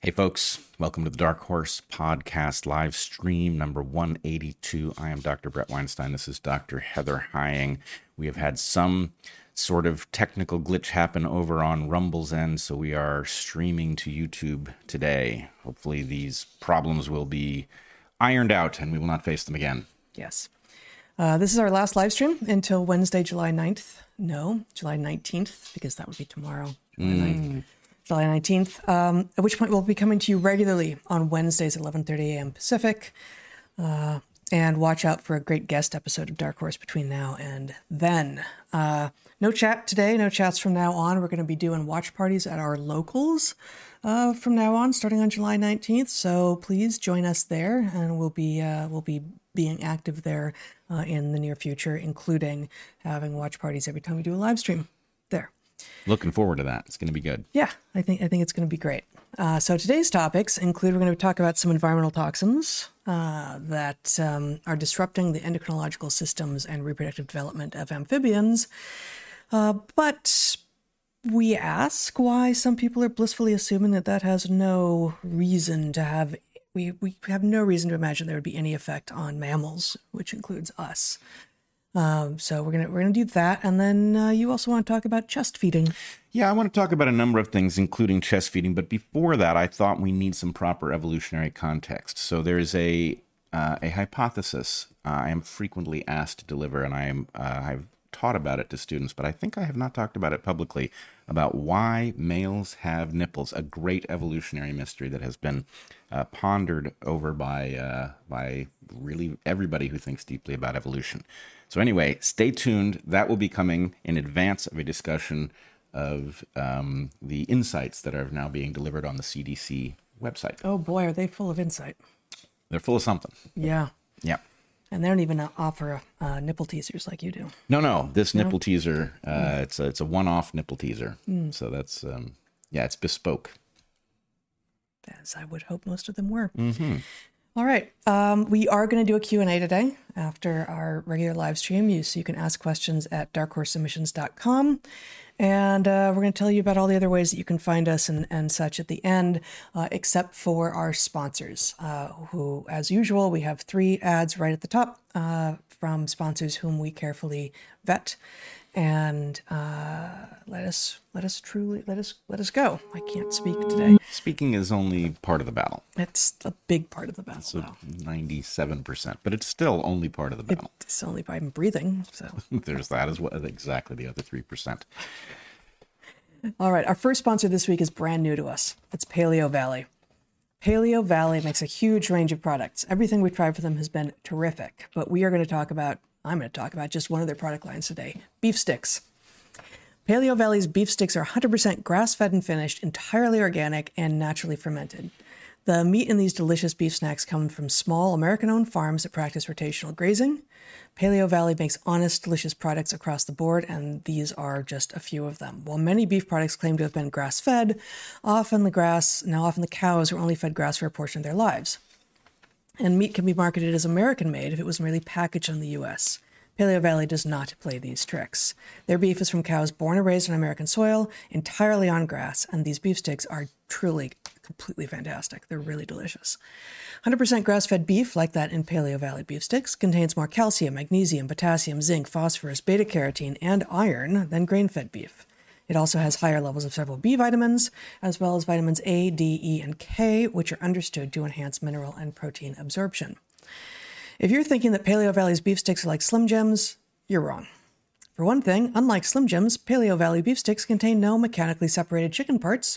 Hey folks, welcome to the Dark Horse Podcast live stream number 182. I am Dr. Brett Weinstein. This is Dr. Heather Hying. We have had some sort of technical glitch happen over on Rumble's end, so we are streaming to YouTube today. Hopefully these problems will be ironed out and we will not face them again. Yes. This is our last live stream until Wednesday, July 9th. No, July 19th, because that would be tomorrow, July 19th, at which point we'll be coming to you regularly on Wednesdays at 11:30 a.m. Pacific. And watch out for a great guest episode of Dark Horse between now and then. No chat today, no chats from now on. We're going to be doing watch parties at our locals from now on, starting on July 19th. So please join us there, and we'll be being active there in the near future, including having watch parties every time we do a live stream there. Looking forward to that. It's going to be good. Yeah, I think it's going to be great. So today's topics include, we're going to talk about some environmental toxins that are disrupting the endocrinological systems and reproductive development of amphibians. But we ask why some people are blissfully assuming that has no reason to have, we have no reason to imagine there would be any effect on mammals, which includes us. So we're gonna do that, and then you also want to talk about chest feeding. Yeah, I want to talk about a number of things, including chest feeding. But before that, I thought we need some proper evolutionary context. So there's a hypothesis I am frequently asked to deliver, and I've taught about it to students, but I think I have not talked about it publicly, about why males have nipples. A great evolutionary mystery that has been pondered over by really everybody who thinks deeply about evolution. So anyway, stay tuned. That will be coming in advance of a discussion of the insights that are now being delivered on the CDC website. Oh boy, are they full of insight. They're full of something. Yeah. Yeah. And they don't even offer nipple teasers like you do. No. This nipple teaser, it's a one-off nipple teaser. So that's, it's bespoke. As I would hope most of them were. Mm-hmm. All right. We are going to do a Q&A today after our regular live stream. So you can ask questions at darkhorsesubmissions.com. And we're going to tell you about all the other ways that you can find us and such at the end, except for our sponsors, who, as usual, we have 3 ads right at the top from sponsors whom we carefully vet. And let us go. I can't speak today. Speaking is only part of the battle. It's a big part of the battle. So 97%, but it's still only part of the battle. It's only by branding. So there's that as well. Exactly, the other 3%. All right. Our first sponsor this week is brand new to us. It's Paleo Valley. Paleo Valley makes a huge range of products. Everything we've tried for them has been terrific, but I'm going to talk about just one of their product lines today, beef sticks. Paleo Valley's beef sticks are 100% grass-fed and finished, entirely organic, and naturally fermented. The meat in these delicious beef snacks come from small American-owned farms that practice rotational grazing. Paleo Valley makes honest, delicious products across the board, and these are just a few of them. While many beef products claim to have been grass-fed, often the cows were only fed grass for a portion of their lives. And meat can be marketed as American-made if it was merely packaged in the U.S. Paleo Valley does not play these tricks. Their beef is from cows born and raised on American soil, entirely on grass, and these beef sticks are truly completely fantastic. They're really delicious. 100% grass-fed beef, like that in Paleo Valley beef sticks, contains more calcium, magnesium, potassium, zinc, phosphorus, beta-carotene, and iron than grain-fed beef. It also has higher levels of several B vitamins, as well as vitamins A, D, E, and K, which are understood to enhance mineral and protein absorption. If you're thinking that Paleo Valley's beef sticks are like Slim Jims, you're wrong. For one thing, unlike Slim Jims, Paleo Valley beef sticks contain no mechanically separated chicken parts.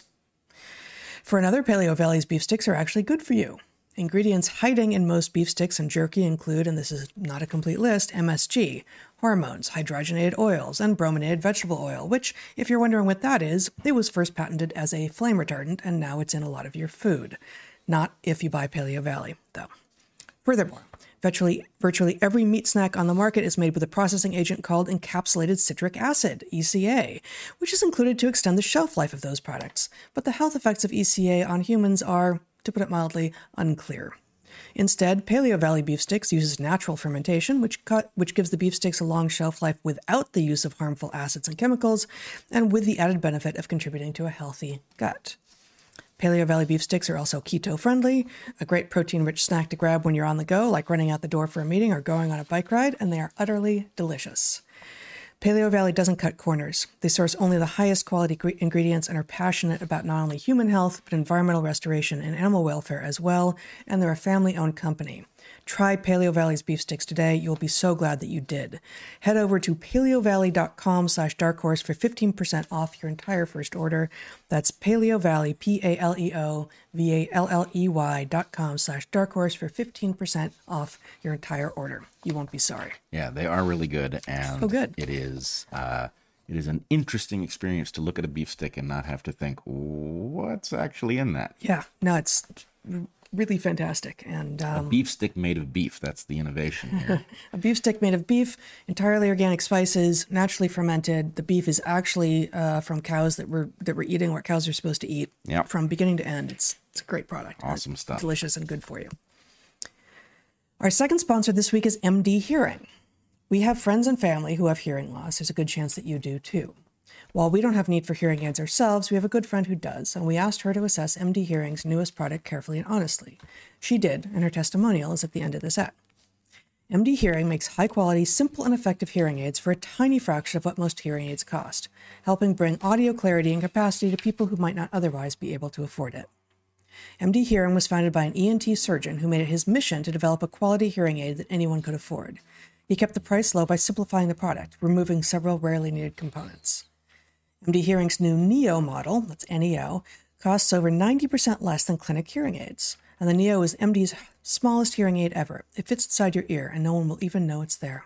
For another, Paleo Valley's beef sticks are actually good for you. Ingredients hiding in most beef sticks and jerky include, and this is not a complete list, MSG, hormones, hydrogenated oils, and brominated vegetable oil, which, if you're wondering what that is, it was first patented as a flame retardant, and now it's in a lot of your food. Not if you buy Paleo Valley, though. Furthermore, virtually every meat snack on the market is made with a processing agent called encapsulated citric acid, ECA, which is included to extend the shelf life of those products. But the health effects of ECA on humans are, to put it mildly, unclear. Instead, Paleo Valley beef sticks uses natural fermentation, which gives the beef sticks a long shelf life without the use of harmful acids and chemicals, and with the added benefit of contributing to a healthy gut. Paleo Valley beef sticks are also keto-friendly, a great protein-rich snack to grab when you're on the go, like running out the door for a meeting or going on a bike ride, and they are utterly delicious. Paleo Valley doesn't cut corners. They source only the highest quality ingredients and are passionate about not only human health, but environmental restoration and animal welfare as well, and they're a family-owned company. Try Paleo Valley's beef sticks today. You'll be so glad that you did. Head over to paleovalley.com/darkhorse for 15% off your entire first order. That's Paleo Valley, PALEOVALLEY.com/darkhorse for 15% off your entire order. You won't be sorry. Yeah, they are really good. And so good. It is an interesting experience to look at a beef stick and not have to think, what's actually in that? Yeah, no, it's really fantastic. And a beef stick made of beef. That's the innovation here. A beef stick made of beef, entirely organic spices, naturally fermented. The beef is actually from cows that we're eating what cows are supposed to eat. Yep. From beginning to end. It's a great product. Awesome stuff. Delicious and good for you. Our second sponsor this week is MD Hearing. We have friends and family who have hearing loss. There's a good chance that you do too. While we don't have need for hearing aids ourselves, we have a good friend who does, and we asked her to assess MD Hearing's newest product carefully and honestly. She did, and her testimonial is at the end of this ad. MD Hearing makes high-quality, simple, and effective hearing aids for a tiny fraction of what most hearing aids cost, helping bring audio clarity and capacity to people who might not otherwise be able to afford it. MD Hearing was founded by an ENT surgeon who made it his mission to develop a quality hearing aid that anyone could afford. He kept the price low by simplifying the product, removing several rarely needed components. MD Hearing's new Neo model, that's NEO, costs over 90% less than clinic hearing aids. And the Neo is MD's smallest hearing aid ever. It fits inside your ear, and no one will even know it's there.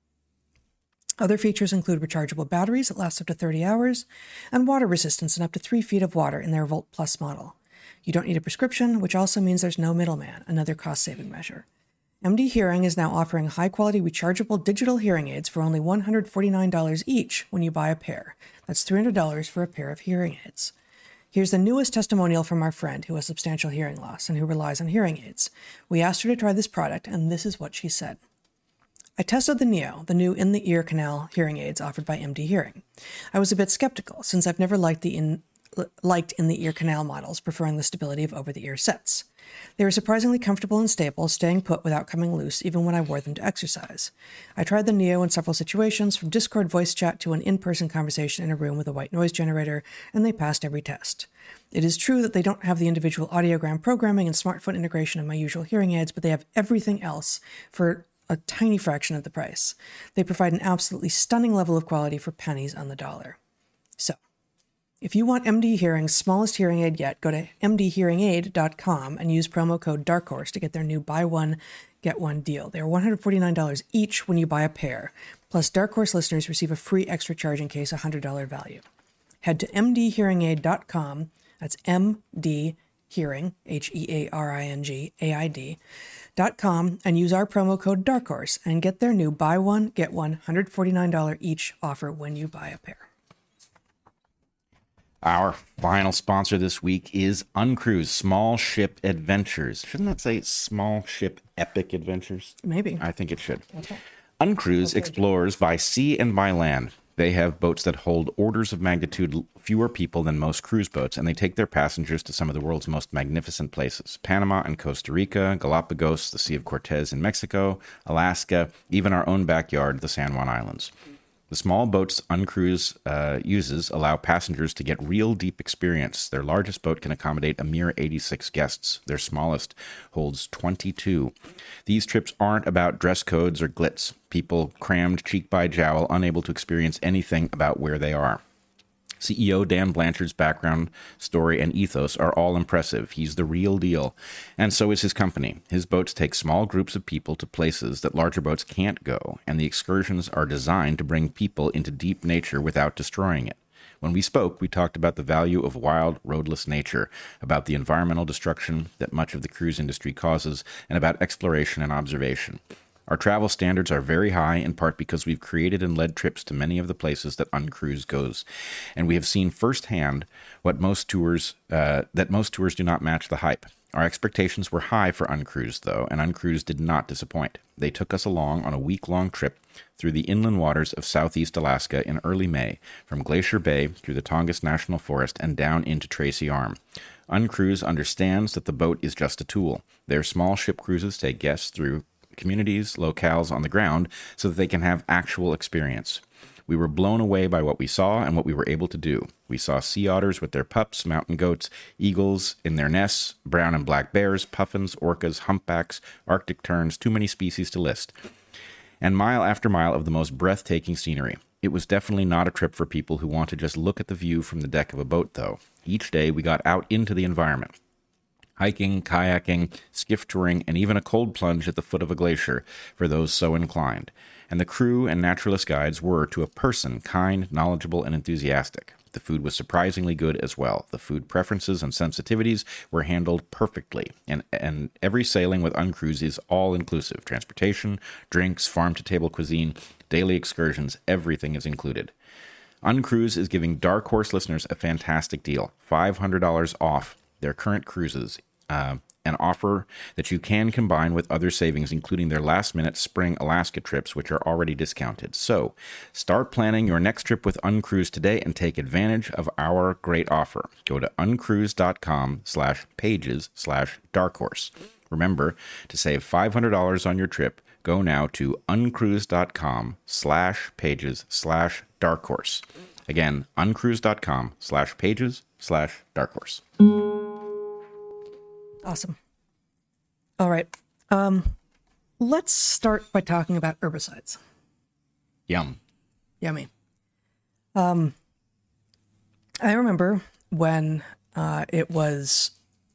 Other features include rechargeable batteries that last up to 30 hours, and water resistance in up to 3 feet of water in their Volt Plus model. You don't need a prescription, which also means there's no middleman, another cost-saving measure. MD Hearing is now offering high-quality rechargeable digital hearing aids for only $149 each when you buy a pair. That's $300 for a pair of hearing aids. Here's the newest testimonial from our friend who has substantial hearing loss and who relies on hearing aids. We asked her to try this product, and this is what she said. I tested the Neo, the new in-the-ear canal hearing aids offered by MD Hearing. I was a bit skeptical, since I've never liked in-the-ear canal models, preferring the stability of over-the-ear sets. They were surprisingly comfortable and stable, staying put without coming loose, even when I wore them to exercise. I tried the Neo in several situations, from Discord voice chat to an in-person conversation in a room with a white noise generator, and they passed every test. It is true that they don't have the individual audiogram programming and smartphone integration of my usual hearing aids, but they have everything else for a tiny fraction of the price. They provide an absolutely stunning level of quality for pennies on the dollar. So, if you want MD Hearing's smallest hearing aid yet, go to mdhearingaid.com and use promo code DARKHORSE to get their new buy one, get one deal. They are $149 each when you buy a pair. Plus, Dark Horse listeners receive a free extra charge in case $100 value. Head to mdhearingaid.com, that's MD Hearing, HEARINGAID.com, and use our promo code DARKHORSE and get their new buy one, get one $149 each offer when you buy a pair. Our final sponsor this week is Uncruise Small Ship Adventures. Shouldn't that say Small Ship Epic Adventures? Maybe. I think it should. Okay. Uncruise explores by sea and by land. They have boats that hold orders of magnitude fewer people than most cruise boats, and they take their passengers to some of the world's most magnificent places. Panama and Costa Rica, Galapagos, the Sea of Cortez in Mexico, Alaska, even our own backyard, the San Juan Islands. The small boats Uncruise uses allow passengers to get real deep experience. Their largest boat can accommodate a mere 86 guests. Their smallest holds 22. These trips aren't about dress codes or glitz. People crammed cheek by jowl, unable to experience anything about where they are. CEO Dan Blanchard's background, story, and ethos are all impressive. He's the real deal. And so is his company. His boats take small groups of people to places that larger boats can't go, and the excursions are designed to bring people into deep nature without destroying it. When we spoke, we talked about the value of wild, roadless nature, about the environmental destruction that much of the cruise industry causes, and about exploration and observation. Our travel standards are very high, in part because we've created and led trips to many of the places that Uncruise goes, and we have seen firsthand that most tours do not match the hype. Our expectations were high for Uncruise, though, and Uncruise did not disappoint. They took us along on a week-long trip through the inland waters of southeast Alaska in early May, from Glacier Bay through the Tongass National Forest and down into Tracy Arm. Uncruise understands that the boat is just a tool. Their small ship cruises take guests through communities, locales on the ground so that they can have actual experience. We were blown away by what we saw and what we were able to do. We saw sea otters with their pups, mountain goats, eagles in their nests, brown and black bears, puffins, orcas, humpbacks, Arctic terns, too many species to list. And mile after mile of the most breathtaking scenery. It was definitely not a trip for people who want to just look at the view from the deck of a boat, though. Each day we got out into the environment. Hiking, kayaking, skiff touring, and even a cold plunge at the foot of a glacier for those so inclined. And the crew and naturalist guides were, to a person, kind, knowledgeable, and enthusiastic. The food was surprisingly good as well. The food preferences and sensitivities were handled perfectly. And every sailing with Uncruise is all-inclusive. Transportation, drinks, farm-to-table cuisine, daily excursions, everything is included. Uncruise is giving Dark Horse listeners a fantastic deal. $500 off their current cruises, an offer that you can combine with other savings, including their last-minute spring Alaska trips, which are already discounted. So, start planning your next trip with Uncruise today and take advantage of our great offer. Go to uncruise.com/pages/darkhorse. Remember, to save $500 on your trip, go now to uncruise.com/pages/darkhorse. Again, uncruise.com/pages/darkhorse. Awesome. All right. Let's start by talking about herbicides. Yum. Yummy. I remember when it was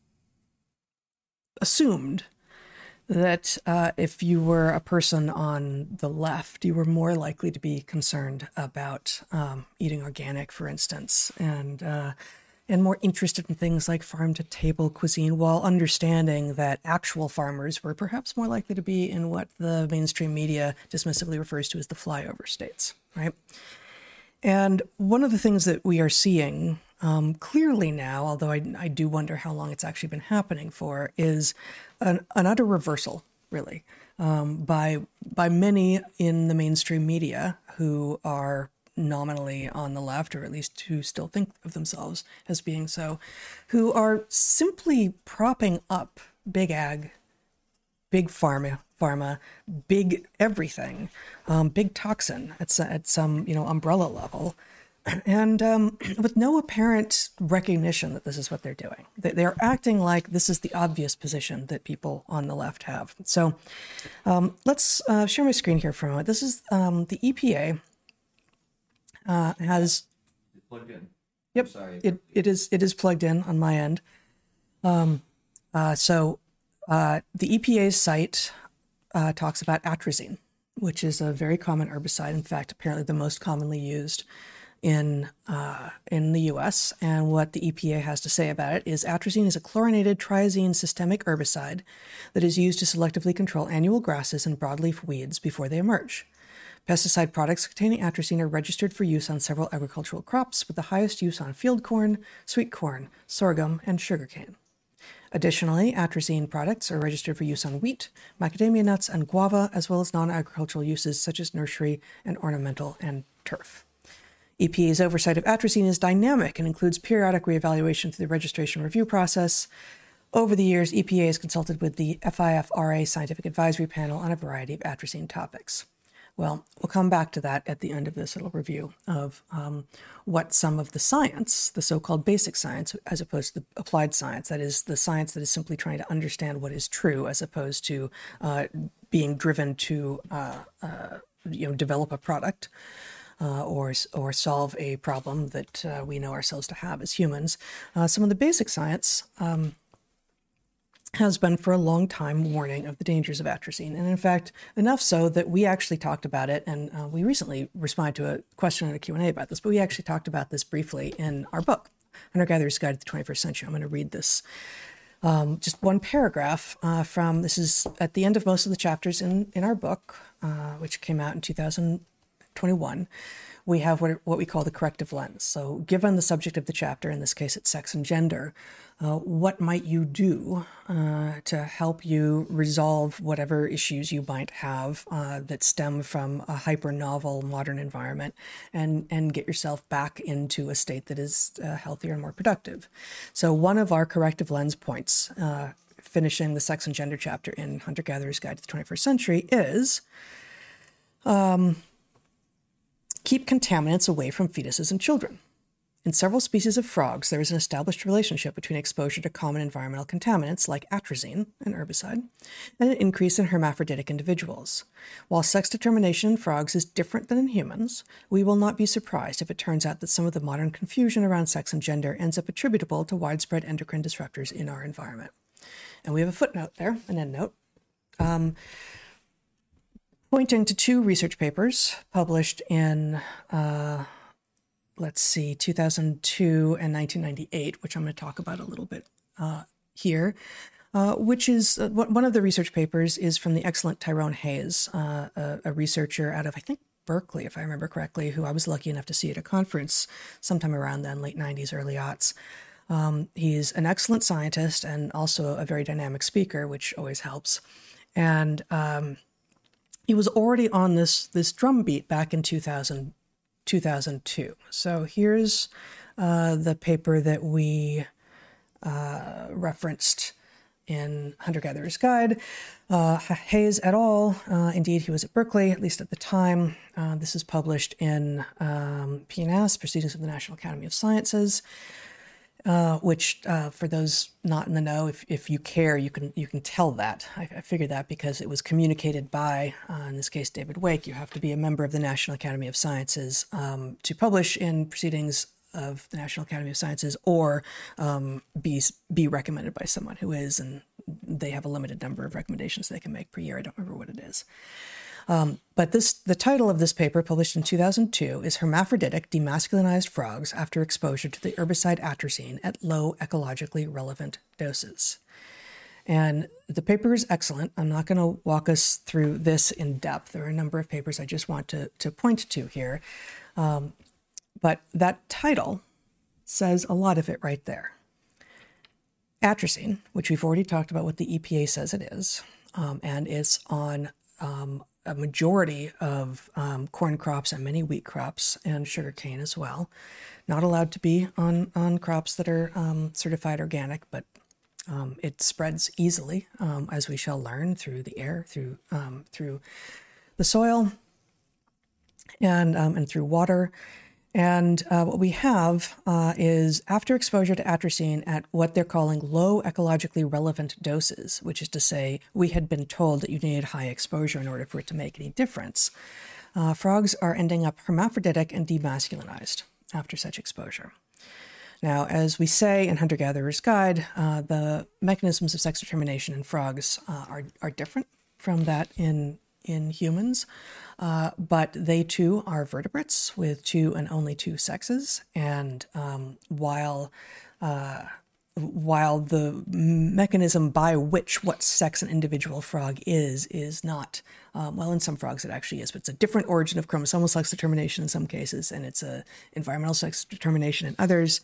assumed that if you were a person on the left, you were more likely to be concerned about eating organic, for instance, and more interested in things like farm-to-table cuisine, while understanding that actual farmers were perhaps more likely to be in what the mainstream media dismissively refers to as the flyover states, right? And one of the things that we are seeing clearly now, although I do wonder how long it's actually been happening for, is an utter reversal, really, by many in the mainstream media who are nominally on the left, or at least who still think of themselves as being so, who are simply propping up big ag, big pharma, big everything, big toxin at some umbrella level, and with no apparent recognition that this is what they're doing. They're acting like this is the obvious position that people on the left have. So let's share my screen here for a moment. This is the EPA. Has plugged in. Yep, sorry. It is plugged in on my end. So the EPA's site talks about atrazine, which is a very common herbicide. In fact, apparently the most commonly used in the U.S. And what the EPA has to say about it is atrazine is a chlorinated triazine systemic herbicide that is used to selectively control annual grasses and broadleaf weeds before they emerge. Pesticide products containing atrazine are registered for use on several agricultural crops, with the highest use on field corn, sweet corn, sorghum, and sugarcane. Additionally, atrazine products are registered for use on wheat, macadamia nuts, and guava, as well as non-agricultural uses such as nursery and ornamental and turf. EPA's oversight of atrazine is dynamic and includes periodic reevaluation through the registration review process. Over the years, EPA has consulted with the FIFRA Scientific Advisory Panel on a variety of atrazine topics. Well, we'll come back to that at the end of this little review of what some of the science, the so-called basic science, as opposed to the applied science, that is the science that is simply trying to understand what is true, as opposed to being driven to develop a product or solve a problem that we know ourselves to have as humans. Some of the basic science has been for a long time warning of the dangers of atrazine. And in fact, enough so that we actually talked about it, and we recently responded to a question in a Q&A about this, but we actually talked about this briefly in our book, Hunter-Gatherer's Guide to the 21st Century. I'm going to read this. Just one paragraph this is at the end of most of the chapters in our book, which came out in 2021. we have what we call the corrective lens. So given the subject of the chapter, in this case it's sex and gender, what might you do to help you resolve whatever issues you might have that stem from a hyper-novel modern environment, and get yourself back into a state that is healthier and more productive. So one of our corrective lens points, finishing the sex and gender chapter in Hunter-Gatherer's Guide to the 21st Century, is keep contaminants away from fetuses and children. In several species of frogs, there is an established relationship between exposure to common environmental contaminants like atrazine, an herbicide, and an increase in hermaphroditic individuals. While sex determination in frogs is different than in humans, we will not be surprised if it turns out that some of the modern confusion around sex and gender ends up attributable to widespread endocrine disruptors in our environment. And we have a footnote there, an endnote, pointing to two research papers published in 2002 and 1998, which I'm going to talk about a little bit here, which is one of the research papers is from the excellent Tyrone Hayes, a researcher out of, I think, Berkeley, if I remember correctly, who I was lucky enough to see at a conference sometime around then, late 90s, early aughts. He's an excellent scientist and also a very dynamic speaker, which always helps. And he was already on this drumbeat back in 2002. So here's the paper that we referenced in Hunter-Gatherer's Guide. Hayes et al., indeed he was at Berkeley, at least at the time. This is published in PNAS, Proceedings of the National Academy of Sciences, which for those not in the know, if you care, you can tell that. I figured that because it was communicated by, in this case, David Wake. You have to be a member of the National Academy of Sciences to publish in Proceedings of the National Academy of Sciences, or be recommended by someone who is, and they have a limited number of recommendations they can make per year. I don't remember what it is. But the title of this paper, published in 2002, is Hermaphroditic Demasculinized Frogs After Exposure to the Herbicide Atrazine at Low Ecologically Relevant Doses. And the paper is excellent. I'm not going to walk us through this in depth. There are a number of papers I just want to point to here. But that title says a lot of it right there. Atrazine, which we've already talked about what the EPA says it is, and it's on a majority of corn crops and many wheat crops and sugarcane as well. Not allowed to be on crops that are certified organic, but it spreads easily, as we shall learn, through the air, through the soil, and through water. And what we have is after exposure to atrazine at what they're calling low ecologically relevant doses, which is to say we had been told that you needed high exposure in order for it to make any difference. Frogs are ending up hermaphroditic and demasculinized after such exposure. Now, as we say in Hunter-Gatherer's Guide, the mechanisms of sex determination in frogs are different from that in humans, but they too are vertebrates with two and only two sexes. And while the mechanism by which what sex an individual frog is not, well, in some frogs it actually is, but it's a different origin of chromosomal sex determination in some cases, and it's a environmental sex determination in others.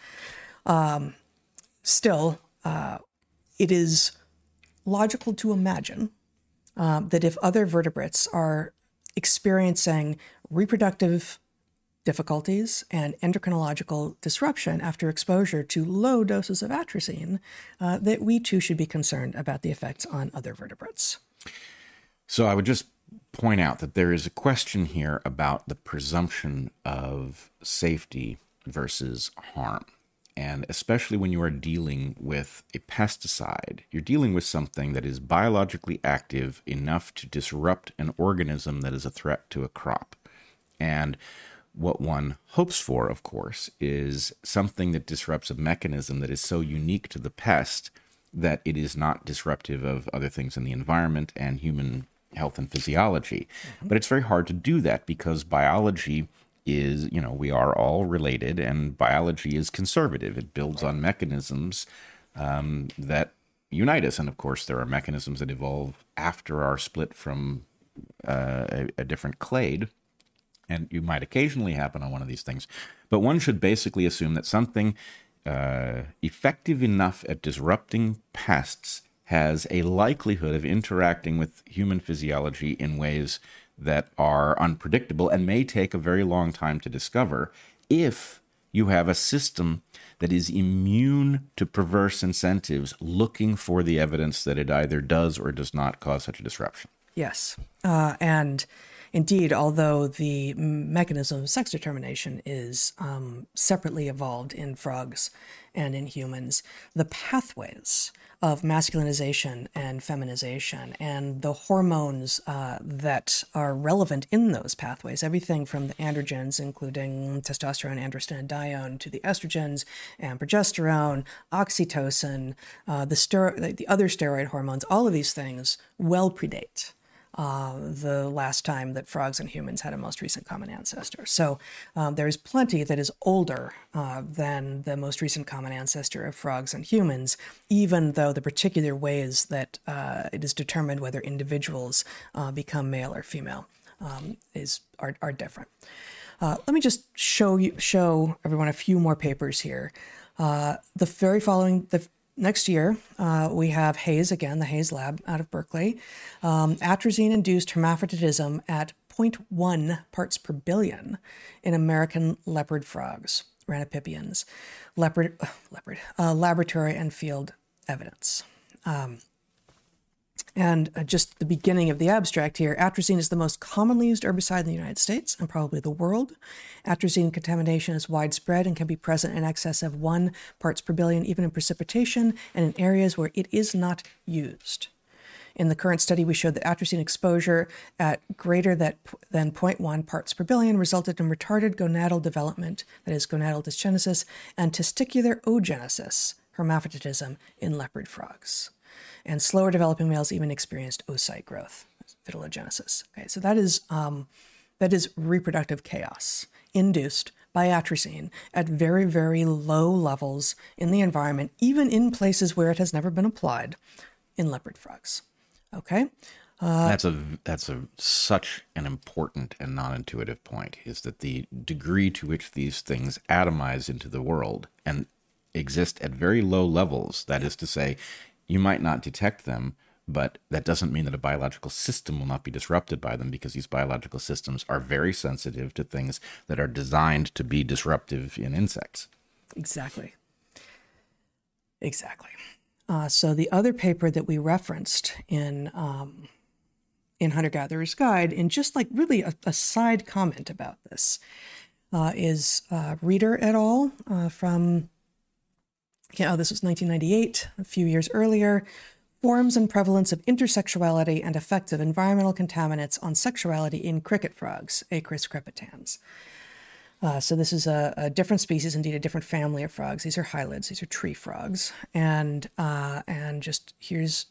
Still, it is logical to imagine that if other vertebrates are experiencing reproductive difficulties and endocrinological disruption after exposure to low doses of atrazine, that we too should be concerned about the effects on other vertebrates. So I would just point out that there is a question here about the presumption of safety versus harm. And especially when you are dealing with a pesticide, you're dealing with something that is biologically active enough to disrupt an organism that is a threat to a crop. And what one hopes for, of course, is something that disrupts a mechanism that is so unique to the pest that it is not disruptive of other things in the environment and human health and physiology. Mm-hmm. But it's very hard to do that because biology is, we are all related, and biology is conservative. It builds on mechanisms that unite us. And of course, there are mechanisms that evolve after our split from a different clade and you might occasionally happen on one of these things, but one should basically assume that something effective enough at disrupting pests has a likelihood of interacting with human physiology in ways that are unpredictable and may take a very long time to discover if you have a system that is immune to perverse incentives looking for the evidence that it either does or does not cause such a disruption. Yes. And indeed, although the mechanism of sex determination is separately evolved in frogs and in humans, the pathways of masculinization and feminization and the hormones that are relevant in those pathways, everything from the androgens, including testosterone, androstenedione, to the estrogens and progesterone, oxytocin, the other steroid hormones, all of these things well predate the last time that frogs and humans had a most recent common ancestor. So there's plenty that is older than the most recent common ancestor of frogs and humans, even though the particular ways that it is determined whether individuals become male or female are different. Let me just show everyone a few more papers here. Next year, we have Hayes again, the Hayes Lab out of Berkeley. Atrazine-induced hermaphroditism at 0.1 parts per billion in American leopard frogs, Ranipipians, laboratory and field evidence. And just the beginning of the abstract here, atrazine is the most commonly used herbicide in the United States and probably the world. Atrazine contamination is widespread and can be present in excess of 1 parts per billion, even in precipitation and in areas where it is not used. In the current study, we showed that atrazine exposure at greater than 0.1 parts per billion resulted in retarded gonadal development, that is, gonadal dysgenesis, and testicular oogenesis, hermaphroditism, in leopard frogs. And slower developing males even experienced oocyte growth, vitellogenesis. Okay, so that is reproductive chaos induced by atrazine at very, very low levels in the environment, even in places where it has never been applied, in leopard frogs. Okay. That's such an important and non-intuitive point, is that the degree to which these things atomize into the world and exist at very low levels, that is to say, you might not detect them, but that doesn't mean that a biological system will not be disrupted by them, because these biological systems are very sensitive to things that are designed to be disruptive in insects. Exactly. So the other paper that we referenced in Hunter-Gatherer's Guide, in just like really a side comment about this, is Reeder et al. From... this was 1998, a few years earlier. Forms and prevalence of intersexuality and effects of environmental contaminants on sexuality in cricket frogs, Acris crepitans. So this is a different species, indeed a different family of frogs. These are hylids, these are tree frogs. And just here's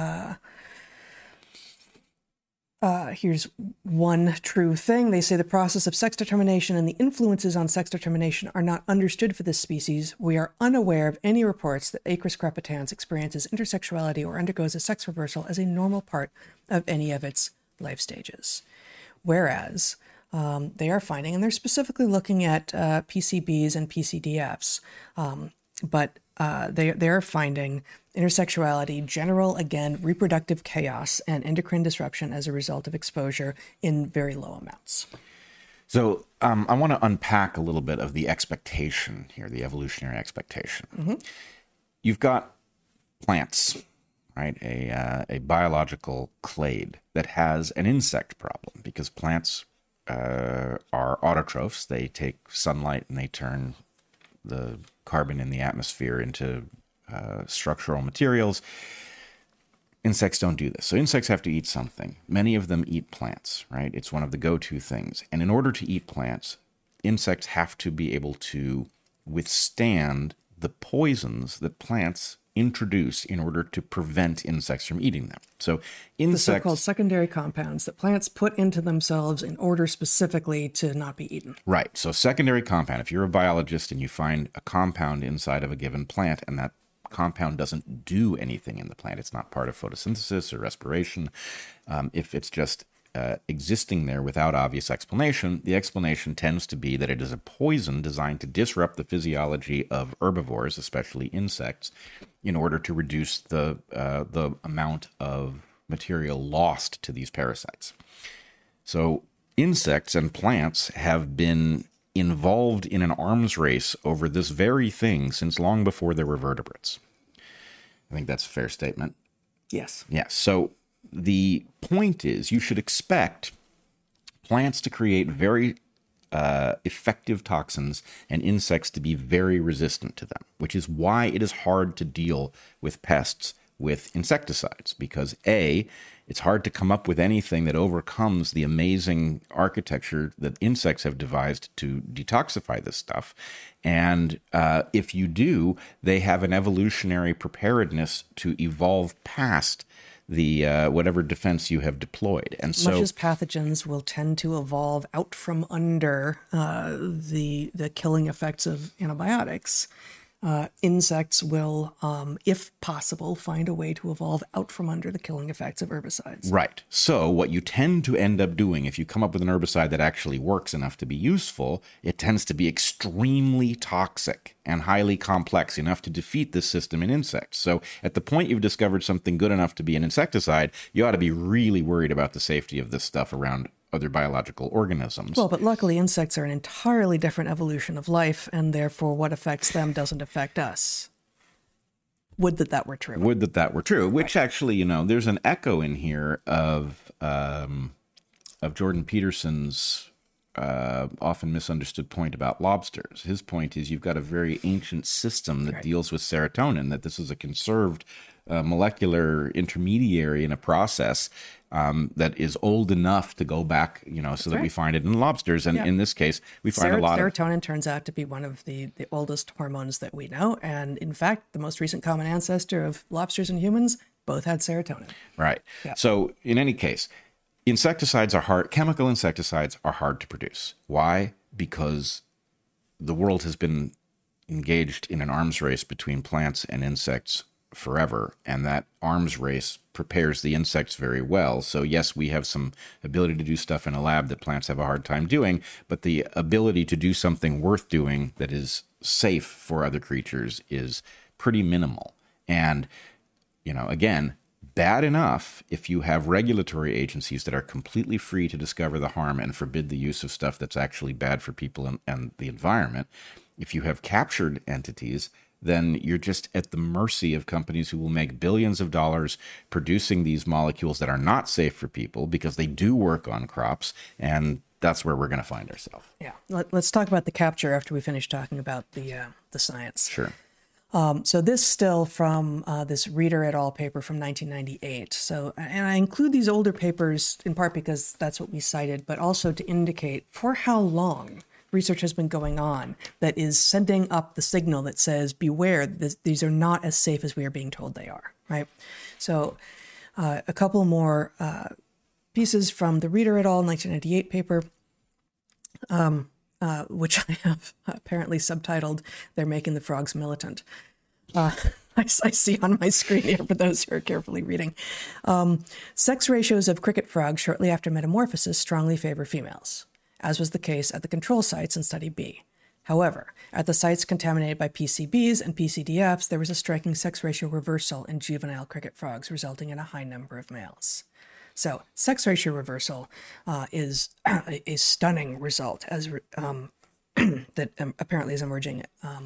one true thing. They say the process of sex determination and the influences on sex determination are not understood for this species. We are unaware of any reports that Acris crepitans experiences intersexuality or undergoes a sex reversal as a normal part of any of its life stages. Whereas they are finding, and they're specifically looking at PCBs and PCDFs, but they are finding intersexuality, general, again, reproductive chaos, and endocrine disruption as a result of exposure in very low amounts. So I want to unpack a little bit of the expectation here, the evolutionary expectation. Mm-hmm. You've got plants, right? A biological clade that has an insect problem, because plants are autotrophs. They take sunlight and they turn the carbon in the atmosphere into structural materials. Insects don't do this. So insects have to eat something. Many of them eat plants, right? It's one of the go-to things. And in order to eat plants, insects have to be able to withstand the poisons that plants introduce in order to prevent insects from eating them. So insects... The so-called secondary compounds that plants put into themselves in order specifically to not be eaten. Right. So secondary compound, if you're a biologist and you find a compound inside of a given plant and that compound doesn't do anything in the plant, it's not part of photosynthesis or respiration, if it's just existing there without obvious explanation, the explanation tends to be that it is a poison designed to disrupt the physiology of herbivores, especially insects, in order to reduce the amount of material lost to these parasites. So insects and plants have been involved in an arms race over this very thing since long before there were vertebrates. I think that's a fair statement. Yes. Yes. So the point is, you should expect plants to create very effective toxins and insects to be very resistant to them, which is why it is hard to deal with pests with insecticides, because A, it's hard to come up with anything that overcomes the amazing architecture that insects have devised to detoxify this stuff. And if you do, they have an evolutionary preparedness to evolve past the whatever defense you have deployed. And so, much as pathogens will tend to evolve out from under the killing effects of antibiotics, insects will, if possible, find a way to evolve out from under the killing effects of herbicides. Right. So what you tend to end up doing, if you come up with an herbicide that actually works enough to be useful, it tends to be extremely toxic and highly complex, enough to defeat this system in insects. So at the point you've discovered something good enough to be an insecticide, you ought to be really worried about the safety of this stuff around other biological organisms. Well, but luckily insects are an entirely different evolution of life, and therefore what affects them doesn't affect us. Would that were true. Would that were true, which actually, there's an echo in here of Jordan Peterson's often misunderstood point about lobsters. His point is you've got a very ancient system that deals with serotonin, that this is a conserved molecular intermediary in a process that is old enough to go back, so that we find it in lobsters. And in this case, we find a lot of... Serotonin turns out to be one of the oldest hormones that we know. And in fact, the most recent common ancestor of lobsters and humans both had serotonin. Right. Yeah. So in any case, chemical insecticides are hard to produce. Why? Because the world has been engaged in an arms race between plants and insects forever, and that arms race prepares the insects very well. So yes, we have some ability to do stuff in a lab that plants have a hard time doing, but the ability to do something worth doing that is safe for other creatures is pretty minimal. And, again, bad enough if you have regulatory agencies that are completely free to discover the harm and forbid the use of stuff that's actually bad for people and the environment. If you have captured entities, then you're just at the mercy of companies who will make billions of dollars producing these molecules that are not safe for people because they do work on crops, and that's where we're going to find ourselves. Yeah. Let's talk about the capture after we finish talking about the science. Sure. So this still from this Reader et al. Paper from 1998. So, and I include these older papers in part because that's what we cited, but also to indicate for how long research has been going on that is sending up the signal that says, beware, these are not as safe as we are being told they are, right? So a couple more pieces from the Reader et al. 1998 paper, which I have apparently subtitled, "They're Making the Frogs Militant." I see on my screen here for those who are carefully reading. Sex ratios of cricket frogs shortly after metamorphosis strongly favor females, as was the case at the control sites in Study B. However, at the sites contaminated by PCBs and PCDFs, there was a striking sex ratio reversal in juvenile cricket frogs, resulting in a high number of males. So, sex ratio reversal is a stunning result that apparently is emerging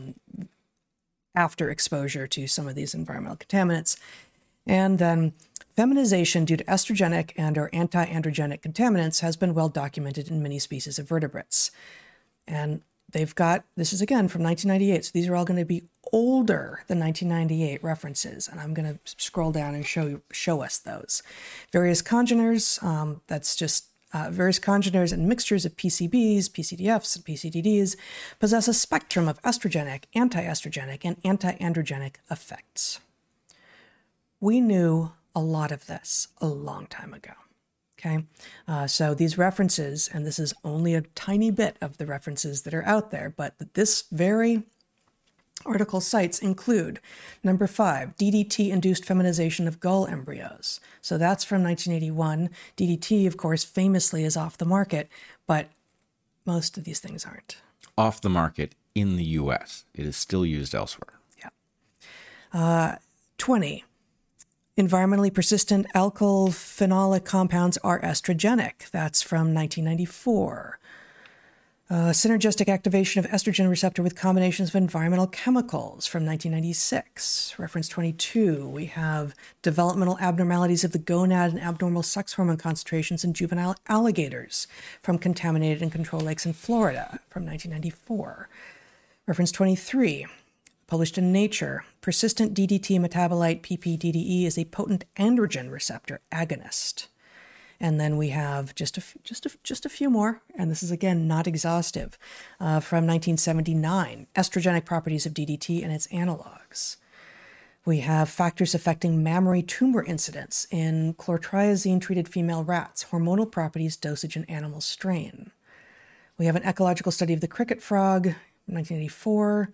after exposure to some of these environmental contaminants. And then feminization due to estrogenic and or anti-androgenic contaminants has been well documented in many species of vertebrates. And they've got, this is again from 1998, so these are all going to be older than 1998 references, and I'm going to scroll down and show us those. Various congeners, various congeners and mixtures of PCBs, PCDFs, and PCDDs possess a spectrum of estrogenic, anti-estrogenic, and anti-androgenic effects. We knew a lot of this a long time ago. Okay, so these references, and this is only a tiny bit of the references that are out there, but this very Article sites include number 5, DDT-induced feminization of gull embryos. So that's from 1981. DDT, of course, famously is off the market, but most of these things aren't. Off the market in the U.S. It is still used elsewhere. Yeah. 20. Environmentally persistent alkyl phenolic compounds are estrogenic. That's from 1994. Synergistic activation of estrogen receptor with combinations of environmental chemicals from 1996. Reference 22, we have developmental abnormalities of the gonad and abnormal sex hormone concentrations in juvenile alligators from contaminated and control lakes in Florida from 1994. Reference 23, published in Nature, persistent DDT metabolite PPDDE is a potent androgen receptor agonist. And then we have just a few more, and this is, again, not exhaustive, from 1979, estrogenic properties of DDT and its analogs. We have factors affecting mammary tumor incidence in chlortriazine-treated female rats, hormonal properties, dosage, and animal strain. We have an ecological study of the cricket frog, 1984,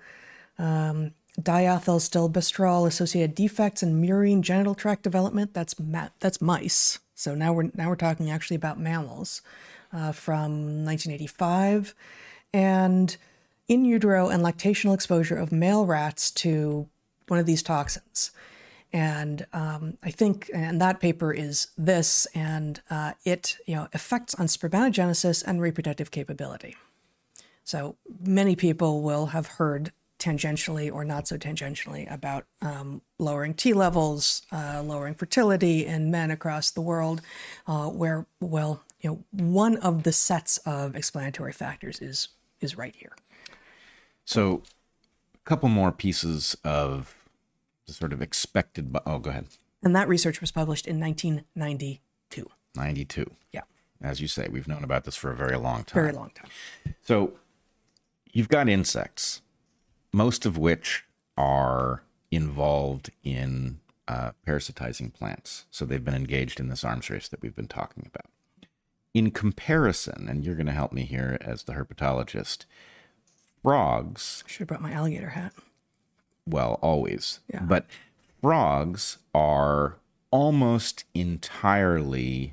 diethylstilbestrol associated defects in murine genital tract development. That's mice. So now we're talking actually about mammals, from 1985, and in utero and lactational exposure of male rats to one of these toxins. And I think, and that paper is this, and it effects on spermatogenesis and reproductive capability. So many people will have heard tangentially or not so tangentially about lowering T levels, lowering fertility in men across the world, where, well, one of the sets of explanatory factors is right here. So a couple more pieces of the sort of expected, oh, go ahead. And that research was published in 1992. 92. Yeah. As you say, we've known about this for a very long time. Very long time. So you've got insects, most of which are involved in parasitizing plants. So they've been engaged in this arms race that we've been talking about. In comparison, and you're going to help me here as the herpetologist, frogs... Should have brought my alligator hat. Well, always. Yeah. But frogs are almost entirely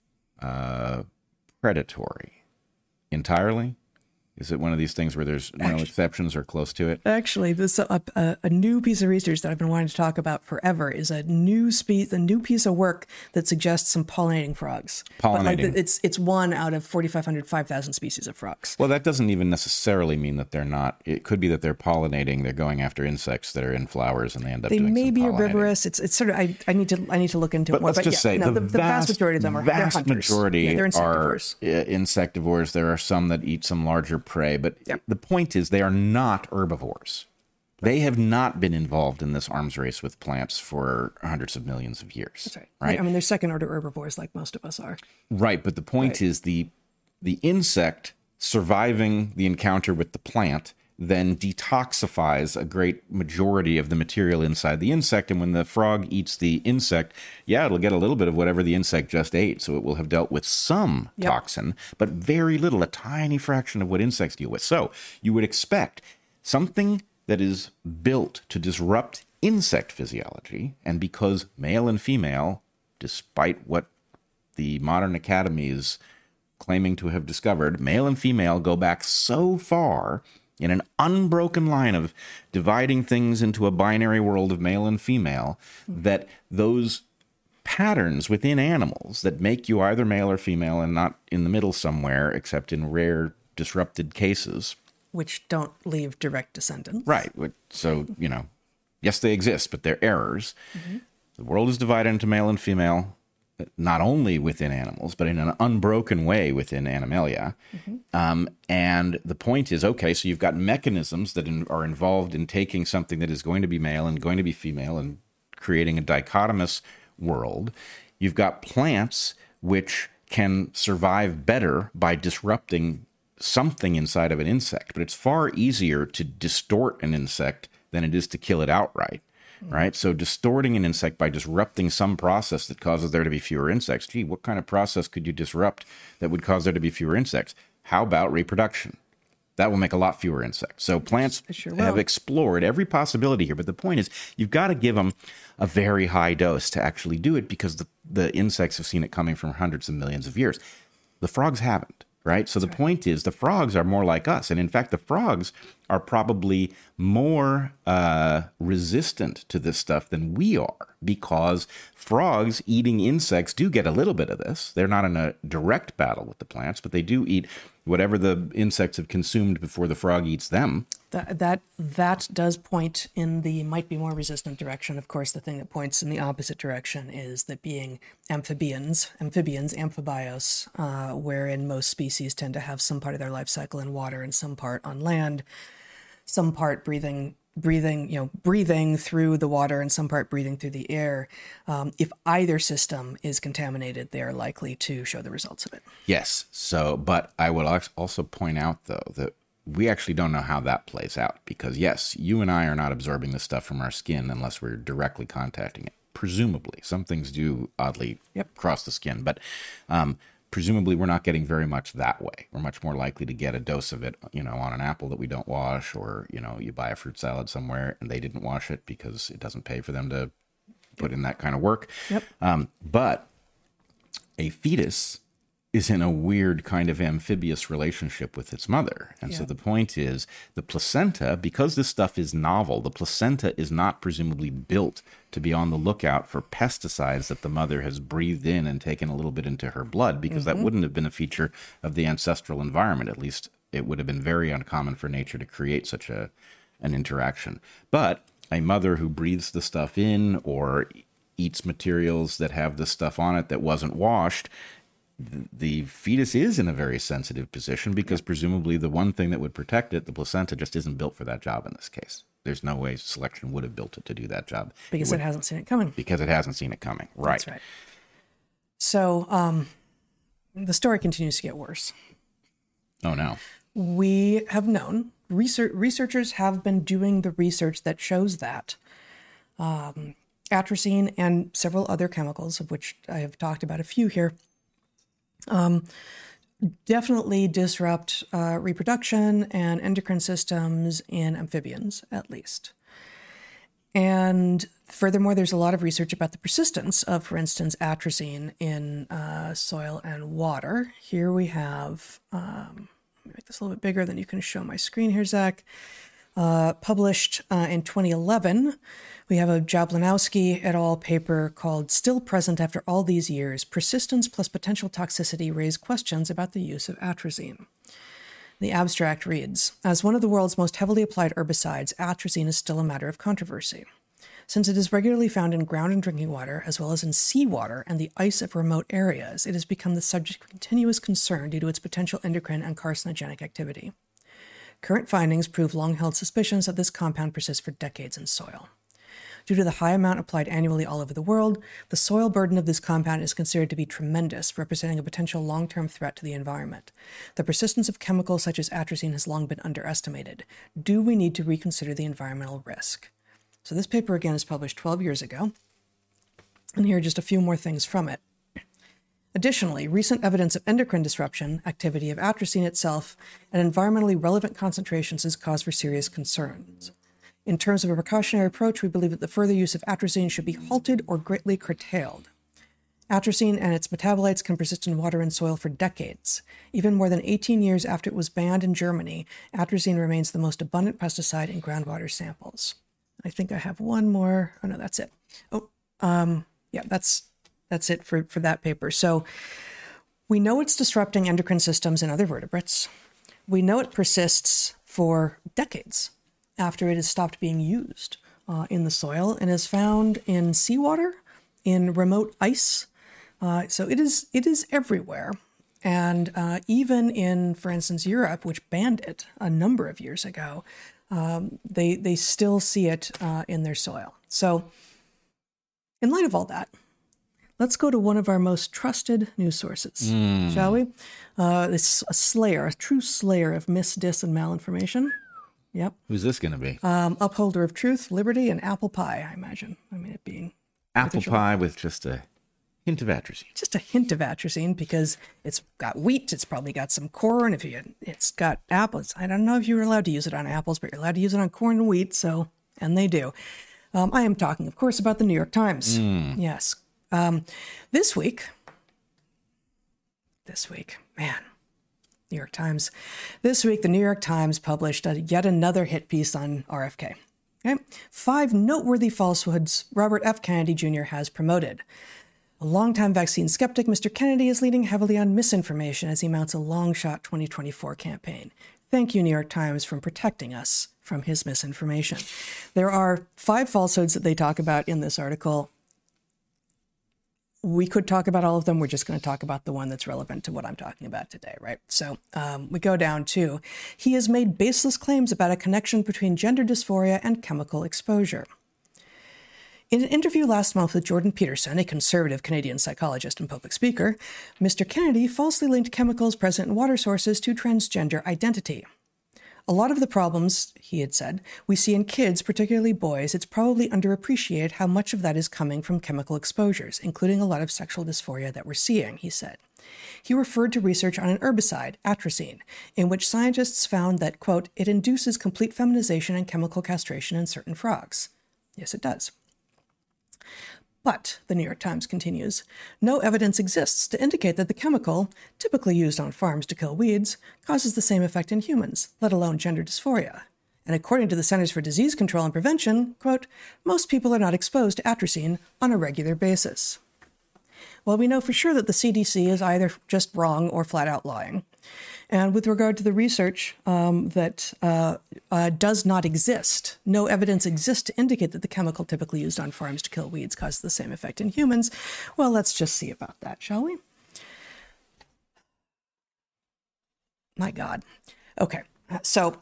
predatory. Entirely? Is it one of these things where there's no exceptions or close to it? Actually, this a new piece of research that I've been wanting to talk about forever is a new piece of work that suggests some pollinating frogs. Pollinating. But it's one out of 4,500, 5,000 species of frogs. Well, that doesn't even necessarily mean that they're not. It could be that they're pollinating. They're going after insects that are in flowers, and they end up doing some pollinating. They may be herbivorous. It's sort of. I need to look into it more. Let's just say the vast majority of them are hunters. Vast majority they're are insectivores. Insectivores. There are some that eat some larger prey, but the point is they are not herbivores. They have not been involved in this arms race with plants for hundreds of millions of years. That's right. Right? I mean, they're second-order herbivores like most of us are. Right, but the point is the insect surviving the encounter with the plant then detoxifies a great majority of the material inside the insect. And when the frog eats the insect, it'll get a little bit of whatever the insect just ate. So it will have dealt with some toxin, but very little, a tiny fraction of what insects deal with. So you would expect something that is built to disrupt insect physiology. And because male and female, despite what the modern academy is claiming to have discovered, male and female go back so far in an unbroken line of dividing things into a binary world of male and female, that those patterns within animals that make you either male or female and not in the middle somewhere, except in rare disrupted cases. Which don't leave direct descendants. Right. So, yes, they exist, but they're errors. Mm-hmm. The world is divided into male and female, not only within animals, but in an unbroken way within Animalia. Mm-hmm. And the point is, okay, so you've got mechanisms that are involved in taking something that is going to be male and going to be female and creating a dichotomous world. You've got plants which can survive better by disrupting something inside of an insect, but it's far easier to distort an insect than it is to kill it outright. Right? So distorting an insect by disrupting some process that causes there to be fewer insects. Gee, what kind of process could you disrupt that would cause there to be fewer insects? How about reproduction? That will make a lot fewer insects. So plants have explored every possibility here. But the point is, you've got to give them a very high dose to actually do it, because the insects have seen it coming from hundreds of millions of years. The frogs haven't, right? So the point is, the frogs are more like us. And in fact, the frogs are probably more resistant to this stuff than we are, because frogs eating insects do get a little bit of this. They're not in a direct battle with the plants, but they do eat whatever the insects have consumed before the frog eats them. That does point in the might be more resistant direction. Of course, the thing that points in the opposite direction is that being amphibians, amphibios, wherein most species tend to have some part of their life cycle in water and some part on land, some part breathing through the water and some part breathing through the air. If either system is contaminated, they are likely to show the results of it. Yes. So, but I would also point out, though, that we actually don't know how that plays out, because yes, you and I are not absorbing the stuff from our skin unless we're directly contacting it. Presumably, some things do oddly cross the skin, but presumably we're not getting very much that way. We're much more likely to get a dose of it, on an apple that we don't wash, or, you buy a fruit salad somewhere and they didn't wash it because it doesn't pay for them to put in that kind of work. But a fetus is in a weird kind of amphibious relationship with its mother. And so the point is, the placenta, because this stuff is novel, the placenta is not presumably built to be on the lookout for pesticides that the mother has breathed in and taken a little bit into her blood, because that wouldn't have been a feature of the ancestral environment. At least it would have been very uncommon for nature to create such an interaction. But a mother who breathes the stuff in or eats materials that have the stuff on it that wasn't washed, the fetus is in a very sensitive position, because presumably the one thing that would protect it, the placenta, just isn't built for that job in this case. There's no way selection would have built it to do that job. Because it hasn't seen it coming. Because it hasn't seen it coming. Right. That's right. So the story continues to get worse. Oh, no. We have known, researchers have been doing the research that shows that atrazine and several other chemicals, of which I have talked about a few here, definitely disrupt reproduction and endocrine systems in amphibians, at least. And furthermore, there's a lot of research about the persistence of, for instance, atrazine in soil and water. Here we have, let me make this a little bit bigger, then you can show my screen here, Zach. Published in 2011, we have a Jablanowski et al. Paper called "Still Present After All These Years, Persistence plus Potential Toxicity Raise Questions About the Use of Atrazine." The abstract reads, "As one of the world's most heavily applied herbicides, atrazine is still a matter of controversy. Since it is regularly found in ground and drinking water, as well as in seawater and the ice of remote areas, it has become the subject of continuous concern due to its potential endocrine and carcinogenic activity. Current findings prove long-held suspicions that this compound persists for decades in soil. Due to the high amount applied annually all over the world, the soil burden of this compound is considered to be tremendous, representing a potential long-term threat to the environment. The persistence of chemicals such as atrazine has long been underestimated. Do we need to reconsider the environmental risk?" So this paper, again, is published 12 years ago. And here are just a few more things from it. Additionally, recent evidence of endocrine disruption activity of atrazine itself at environmentally relevant concentrations is cause for serious concerns. In terms of a precautionary approach, we believe that the further use of atrazine should be halted or greatly curtailed. Atrazine and its metabolites can persist in water and soil for decades. Even more than 18 years after it was banned in Germany, atrazine remains the most abundant pesticide in groundwater samples. I think I have one more. Oh, no, that's it. That's it for that paper. So we know it's disrupting endocrine systems in other vertebrates. We know it persists for decades after it has stopped being used in the soil and is found in seawater, in remote ice. So it is everywhere. And even in, for instance, Europe, which banned it a number of years ago, they still see it in their soil. So in light of all that, let's go to one of our most trusted news sources, shall we? This a true slayer of mis, dis, and malinformation. Yep. Who's this going to be? Upholder of truth, liberty, and apple pie, I imagine. I mean, it being... Apple pie with just a Hint of atrazine. Just a hint of atrazine because it's got wheat. It's probably got some corn. It's got apples. I don't know if you're allowed to use it on apples, but you're allowed to use it on corn and wheat. And they do. I am talking, of course, about the New York Times. Yes. This week, man, New York Times. This week, the New York Times published yet another hit piece on RFK. Okay? 5 noteworthy falsehoods Robert F. Kennedy Jr. has promoted. A longtime vaccine skeptic, Mr. Kennedy is leaning heavily on misinformation as he mounts a long-shot 2024 campaign. Thank you, New York Times, for protecting us from his misinformation. There are 5 falsehoods that they talk about in this article. We could talk about all of them. We're just going to talk about the one that's relevant to what I'm talking about today, right? So we go down to, he has made baseless claims about a connection between gender dysphoria and chemical exposure. In an interview last month with Jordan Peterson, a conservative Canadian psychologist and public speaker, Mr. Kennedy falsely linked chemicals present in water sources to transgender identity. A lot of the problems, he had said, we see in kids, particularly boys, it's probably underappreciated how much of that is coming from chemical exposures, including a lot of sexual dysphoria that we're seeing, he said. He referred to research on an herbicide, atrazine, in which scientists found that, quote, it induces complete feminization and chemical castration in certain frogs. Yes, it does. But, the New York Times continues, no evidence exists to indicate that the chemical, typically used on farms to kill weeds, causes the same effect in humans, let alone gender dysphoria. And according to the Centers for Disease Control and Prevention, quote, most people are not exposed to atrazine on a regular basis. Well, we know for sure that the CDC is either just wrong or flat out lying. And with regard to the research that does not exist, no evidence exists to indicate that the chemical typically used on farms to kill weeds causes the same effect in humans. Well, let's just see about that, shall we? My God. Okay, so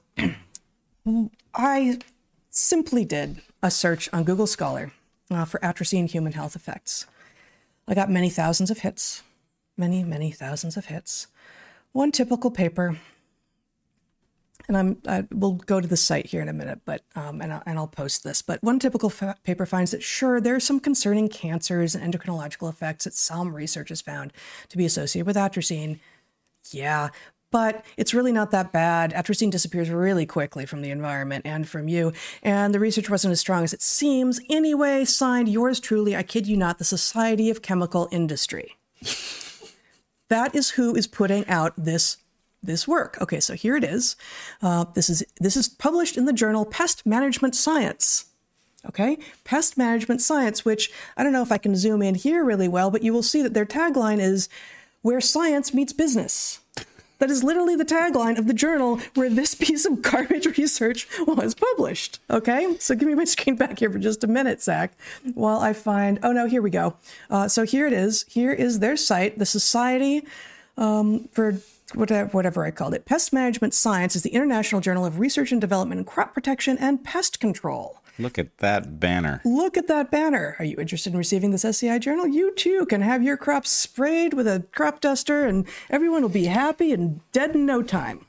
I simply did a search on Google Scholar for atrazine human health effects. I got many thousands of hits, many thousands of hits. One typical paper, and we'll go to the site here in a minute, but and I'll post this. But one typical paper finds that sure, there are some concerning cancers and endocrinological effects that some research has found to be associated with atrazine. Yeah, but it's really not that bad. Atrazine disappears really quickly from the environment and from you, and the research wasn't as strong as it seems. Anyway, signed, yours truly, I kid you not, the Society of Chemical Industry. That is who is putting out this work. Okay, so here it is. This is published in the journal Pest Management Science. Okay, Pest Management Science, which I don't know if I can zoom in here really well, but you will see that their tagline is "Where Science Meets Business." That is literally the tagline of the journal where this piece of garbage research was published. Okay, so give me my screen back here for just a minute, Zach, while I find, oh no, here we go. So here it is. Here is their site, the Society for whatever I called it. Pest Management Science is the International Journal of Research and Development in Crop Protection and Pest Control. Look at that banner. Look at that banner. Are you interested in receiving this SCI journal? You too can have your crops sprayed with a crop duster and everyone will be happy and dead in no time.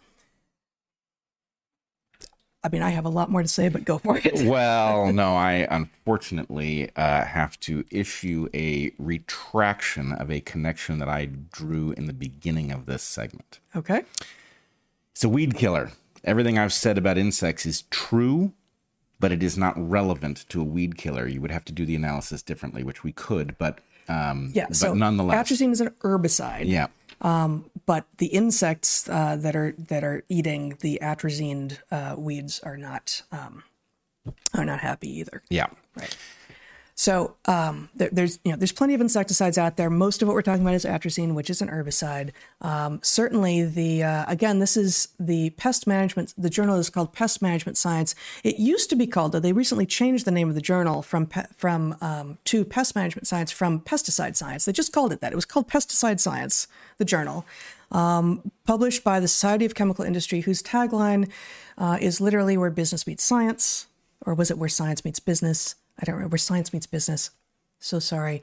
I mean, I have a lot more to say, but go for it. Well, no, I unfortunately have to issue a retraction of a connection that I drew in the beginning of this segment. Okay. It's a weed killer. Everything I've said about insects is true, but it is not relevant to a weed killer. You would have to do the analysis differently, which we could, but so nonetheless. Atrazine is an herbicide. Yeah. But the insects that are eating the atrazined weeds are not happy either. Yeah. Right. So there's plenty of insecticides out there. Most of what we're talking about is atrazine, which is an herbicide. Certainly, again, this is the pest management. The journal is called Pest Management Science. It used to be called, though they recently changed the name of the journal to Pest Management Science from Pesticide Science. They just called it that. It was called Pesticide Science, the journal, published by the Society of Chemical Industry, whose tagline is literally "Where business meets science," or was it "Where science meets business"? I don't remember. Where science meets business. So sorry.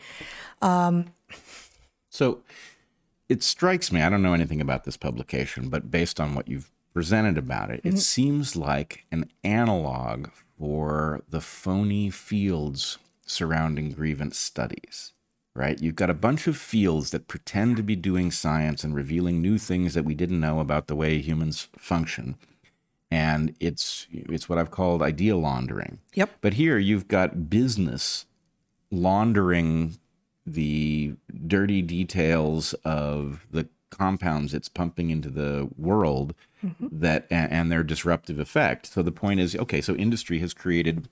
So it strikes me, I don't know anything about this publication, but based on what you've presented about it, it seems like an analog for the phony fields surrounding grievance studies. right? You've got a bunch of fields that pretend to be doing science and revealing new things that we didn't know about the way humans function. And it's what I've called idea laundering. Yep. But here you've got business laundering the dirty details of the compounds it's pumping into the world that and their disruptive effect. So the point is, okay, so industry has created,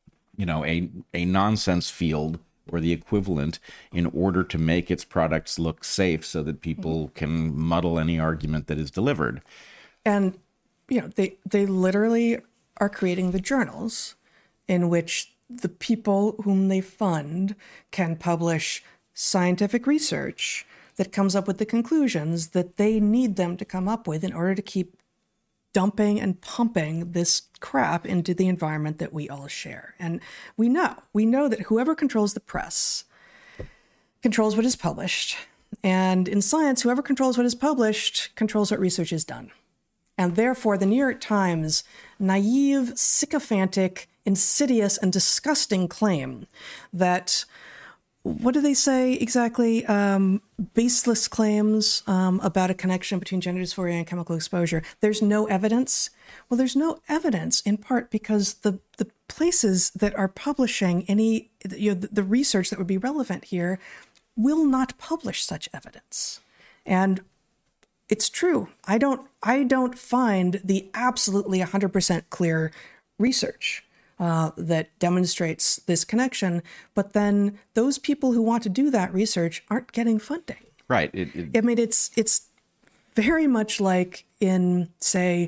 a nonsense field or the equivalent in order to make its products look safe so that people can muddle any argument that is delivered. And, they literally are creating the journals in which the people whom they fund can publish scientific research that comes up with the conclusions that they need them to come up with in order to keep dumping and pumping this crap into the environment that we all share. And we know that whoever controls the press controls what is published. And in science, whoever controls what is published controls what research is done. And therefore, the New York Times' naive, sycophantic, insidious, and disgusting claim that, what do they say exactly? Baseless claims about a connection between gender dysphoria and chemical exposure. There's no evidence. Well, there's no evidence in part because the places that are publishing the research that would be relevant here will not publish such evidence. And it's true. I don't find the absolutely 100% clear research that demonstrates this connection, but then those people who want to do that research aren't getting funding. Right. It's very much like in, say,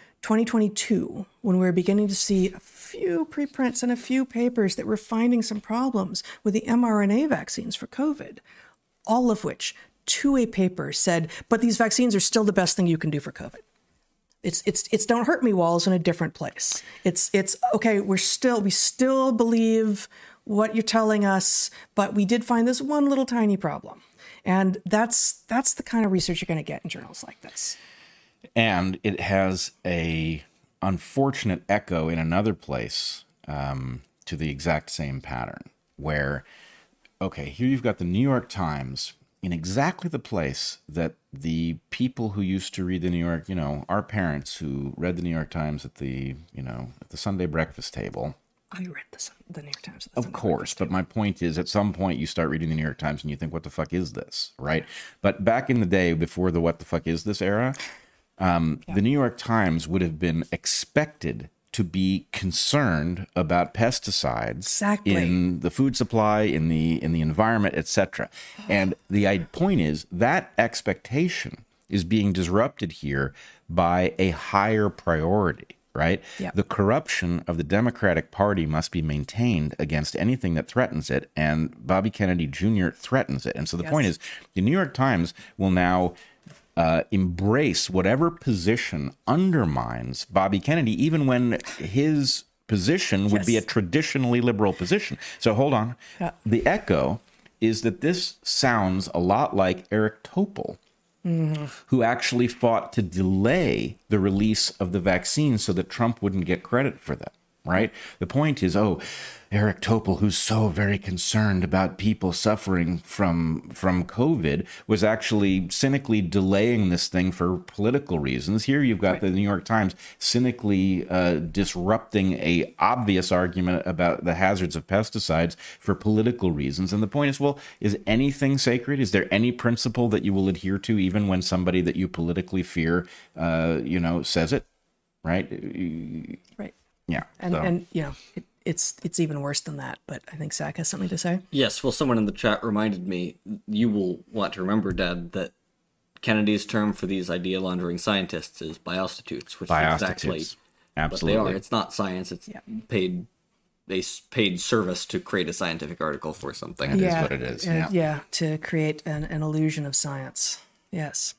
2022, when we were beginning to see a few preprints and a few papers that were finding some problems with the mRNA vaccines for COVID, all of which, to a paper, said, but these vaccines are still the best thing you can do for COVID. It's don't hurt me walls in a different place. It's okay, we still believe what you're telling us, but we did find this one little tiny problem. And that's the kind of research you're going to get in journals like this. And it has a unfortunate echo in another place to the exact same pattern, where, okay, here you've got the New York Times in exactly the place that the people who used to read the New York, our parents who read the New York Times at the Sunday breakfast table. I read the New York Times. Of course, but my point is, at some point you start reading the New York Times and you think, what the fuck is this, right? But back in the day, before the what the fuck is this era, the New York Times would have been expected to be concerned about pesticides in the food supply, in the environment, etc. And the point is that expectation is being disrupted here by a higher priority, right? Yep. The corruption of the Democratic Party must be maintained against anything that threatens it, and Bobby Kennedy Jr. threatens it. And so the point is, the New York Times will now embrace whatever position undermines Bobby Kennedy, even when his position would be a traditionally liberal position. So hold on. Yeah. The echo is that this sounds a lot like Eric Topol, who actually fought to delay the release of the vaccine so that Trump wouldn't get credit for them, right? The point is, Eric Topol, who's so very concerned about people suffering from COVID, was actually cynically delaying this thing for political reasons. Here you've got the New York Times cynically disrupting a obvious argument about the hazards of pesticides for political reasons. And the point is, well, is anything sacred? Is there any principle that you will adhere to even when somebody that you politically fear, says it? Right? Right. Yeah. And it's even worse than that, but I think Zach has something to say. Yes, well, someone in the chat reminded me, you will want to remember, Dad, that Kennedy's term for these idea laundering scientists is biostitutes, which is exactly what they are. It's not science, it's paid service to create a scientific article for something. It is what it is. To create an illusion of science. Yes.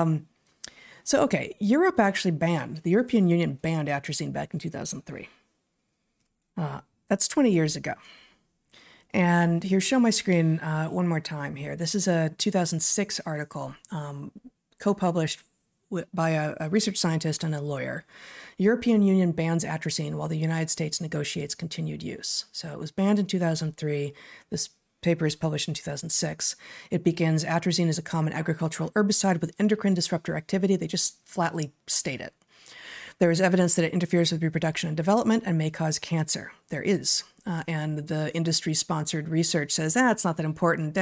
Europe actually the European Union banned atrazine back in 2003. That's 20 years ago. And here, show my screen one more time here. This is a 2006 article co-published by a research scientist and a lawyer. European Union bans atrazine while the United States negotiates continued use. So it was banned in 2003. This paper is published in 2006. It begins, atrazine is a common agricultural herbicide with endocrine disruptor activity. They just flatly state it. There is evidence that it interferes with reproduction and development and may cause cancer. There is. And the industry-sponsored research says, it's not that important.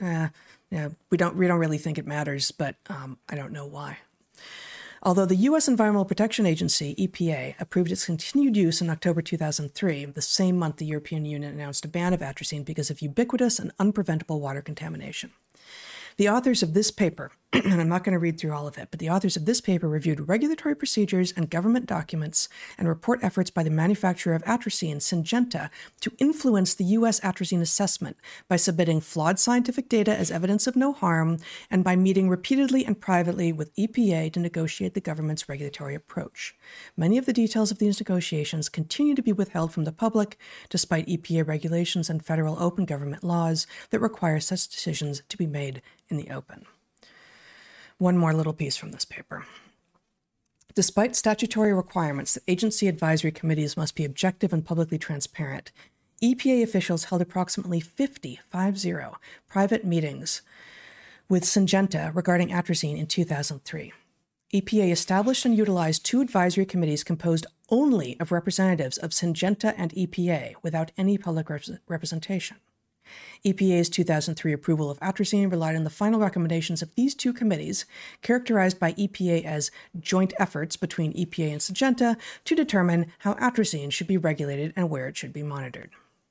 We don't really think it matters, but I don't know why. Although the U.S. Environmental Protection Agency, EPA, approved its continued use in October 2003, the same month the European Union announced a ban of atrazine because of ubiquitous and unpreventable water contamination. The authors of this paper, and I'm not going to read through all of it, but the authors of this paper reviewed regulatory procedures and government documents and report efforts by the manufacturer of atrazine, Syngenta, to influence the U.S. atrazine assessment by submitting flawed scientific data as evidence of no harm and by meeting repeatedly and privately with EPA to negotiate the government's regulatory approach. Many of the details of these negotiations continue to be withheld from the public, despite EPA regulations and federal open government laws that require such decisions to be made in the open. One more little piece from this paper. Despite statutory requirements that agency advisory committees must be objective and publicly transparent, EPA officials held approximately 50 private meetings with Syngenta regarding atrazine in 2003. EPA established and utilized 2 advisory committees composed only of representatives of Syngenta and EPA without any public representation. EPA's 2003 approval of atrazine relied on the final recommendations of these 2 committees, characterized by EPA as joint efforts between EPA and Syngenta to determine how atrazine should be regulated and where it should be monitored.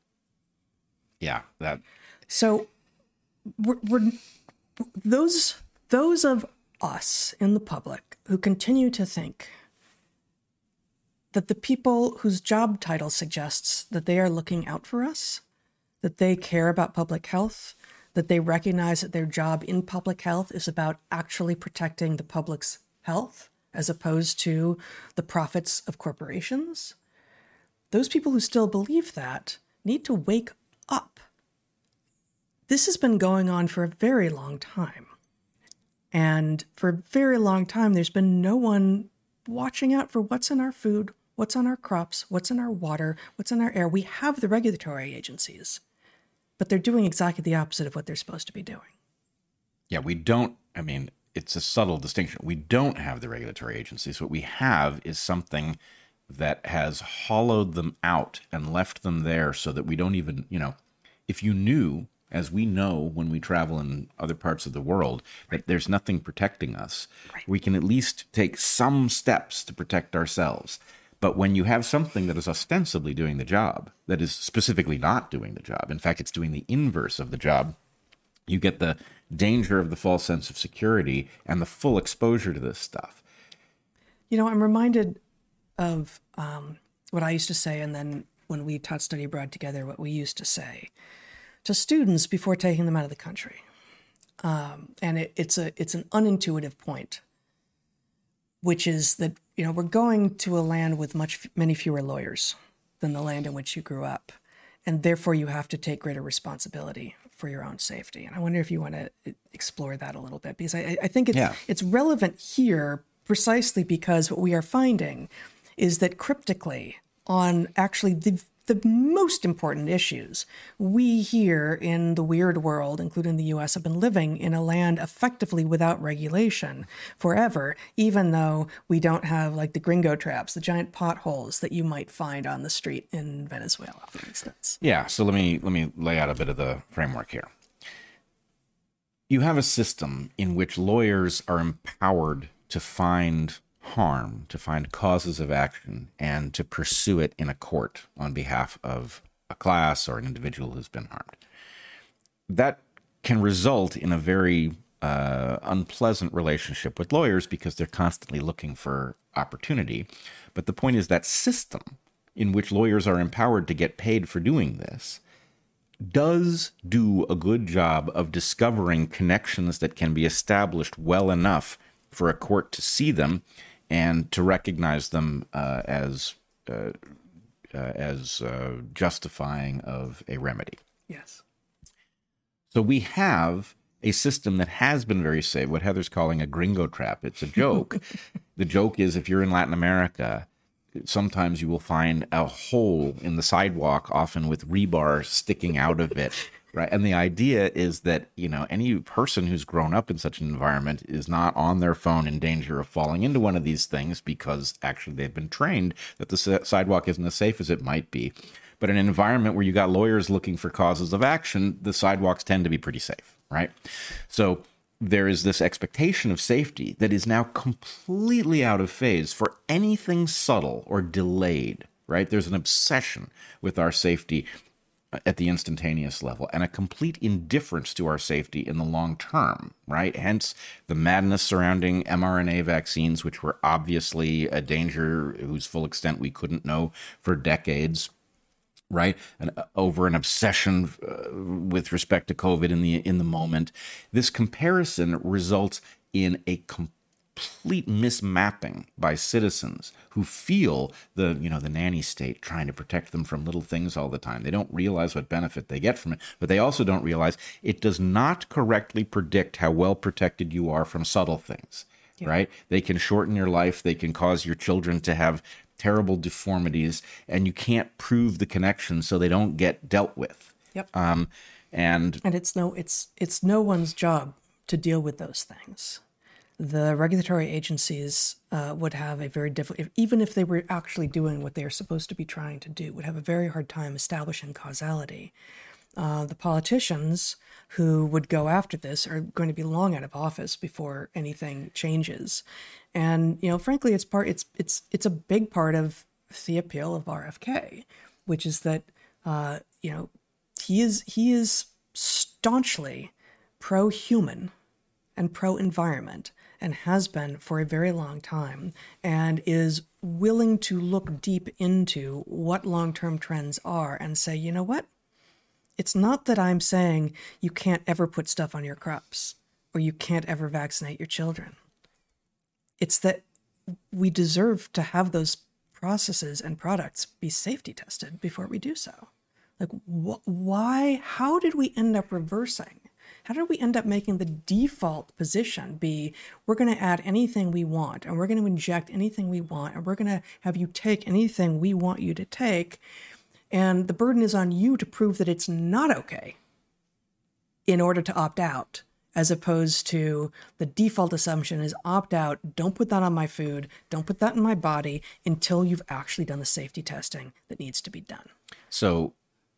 Yeah, that. So, we're those of us in the public who continue to think that the people whose job title suggests that they are looking out for us, that they care about public health, that they recognize that their job in public health is about actually protecting the public's health as opposed to the profits of corporations. Those people who still believe that need to wake up. This has been going on for a very long time. And for a very long time, there's been no one watching out for what's in our food, what's on our crops, what's in our water, what's in our air. We have the regulatory agencies, but they're doing exactly the opposite of what they're supposed to be doing. Yeah, we don't, it's a subtle distinction. We don't have the regulatory agencies. What we have is something that has hollowed them out and left them there so that we don't even, if you knew, as we know when we travel in other parts of the world, that there's nothing protecting us, we can at least take some steps to protect ourselves. But when you have something that is ostensibly doing the job, that is specifically not doing the job, in fact, it's doing the inverse of the job, you get the danger of the false sense of security and the full exposure to this stuff. I'm reminded of what I used to say, and then when we taught study abroad together, what we used to say to students before taking them out of the country. And it's an unintuitive point, which is that, we're going to a land with many fewer lawyers than the land in which you grew up. And therefore you have to take greater responsibility for your own safety. And I wonder if you want to explore that a little bit, because I think it's relevant here precisely because what we are finding is that cryptically on actually the most important issues, we here in the weird world, including the U.S., have been living in a land effectively without regulation forever, even though we don't have like the gringo traps, the giant potholes that you might find on the street in Venezuela, for instance. Yeah, so let me lay out a bit of the framework here. You have a system in which lawyers are empowered to find harm, to find causes of action, and to pursue it in a court on behalf of a class or an individual who's been harmed. That can result in a very unpleasant relationship with lawyers because they're constantly looking for opportunity. But the point is that system in which lawyers are empowered to get paid for doing this does do a good job of discovering connections that can be established well enough for a court to see them and to recognize them as justifying of a remedy. Yes. So we have a system that has been very safe, what Heather's calling a gringo trap. It's a joke. The joke is if you're in Latin America, sometimes you will find a hole in the sidewalk, often with rebar sticking out of it, Right. And the idea is that, any person who's grown up in such an environment is not on their phone in danger of falling into one of these things because actually they've been trained that the sidewalk isn't as safe as it might be. But in an environment where you got lawyers looking for causes of action, the sidewalks tend to be pretty safe, right? So there is this expectation of safety that is now completely out of phase for anything subtle or delayed, right? There's an obsession with our safety at the instantaneous level and a complete indifference to our safety in the long term, right? Hence the madness surrounding mRNA vaccines, which were obviously a danger whose full extent we couldn't know for decades, right? And over an obsession with respect to COVID in the moment. This comparison results in a complete mismapping by citizens who feel the nanny state trying to protect them from little things all the time. They don't realize what benefit they get from it, but they also don't realize it does not correctly predict how well protected you are from subtle things, right? They can shorten your life. They can cause your children to have terrible deformities, and you can't prove the connection, so they don't get dealt with. Yep. And it's no one's job to deal with those things. The regulatory agencies would have a very difficult, even if they were actually doing what they are supposed to be trying to do, would have a very hard time establishing causality. The politicians who would go after this are going to be long out of office before anything changes. And, frankly, it's a big part of the appeal of RFK, which is that, he is staunchly pro-human and pro-environment, and has been for a very long time, and is willing to look deep into what long-term trends are and say, you know what? It's not that I'm saying you can't ever put stuff on your crops or you can't ever vaccinate your children. It's that we deserve to have those processes and products be safety tested before we do so. Like, why? How did we end up reversing? How did we end up making the default position be, we're going to add anything we want, and we're going to inject anything we want, and we're going to have you take anything we want you to take, and the burden is on you to prove that it's not okay in order to opt out, as opposed to the default assumption is opt out, don't put that on my food, don't put that in my body until you've actually done the safety testing that needs to be done. So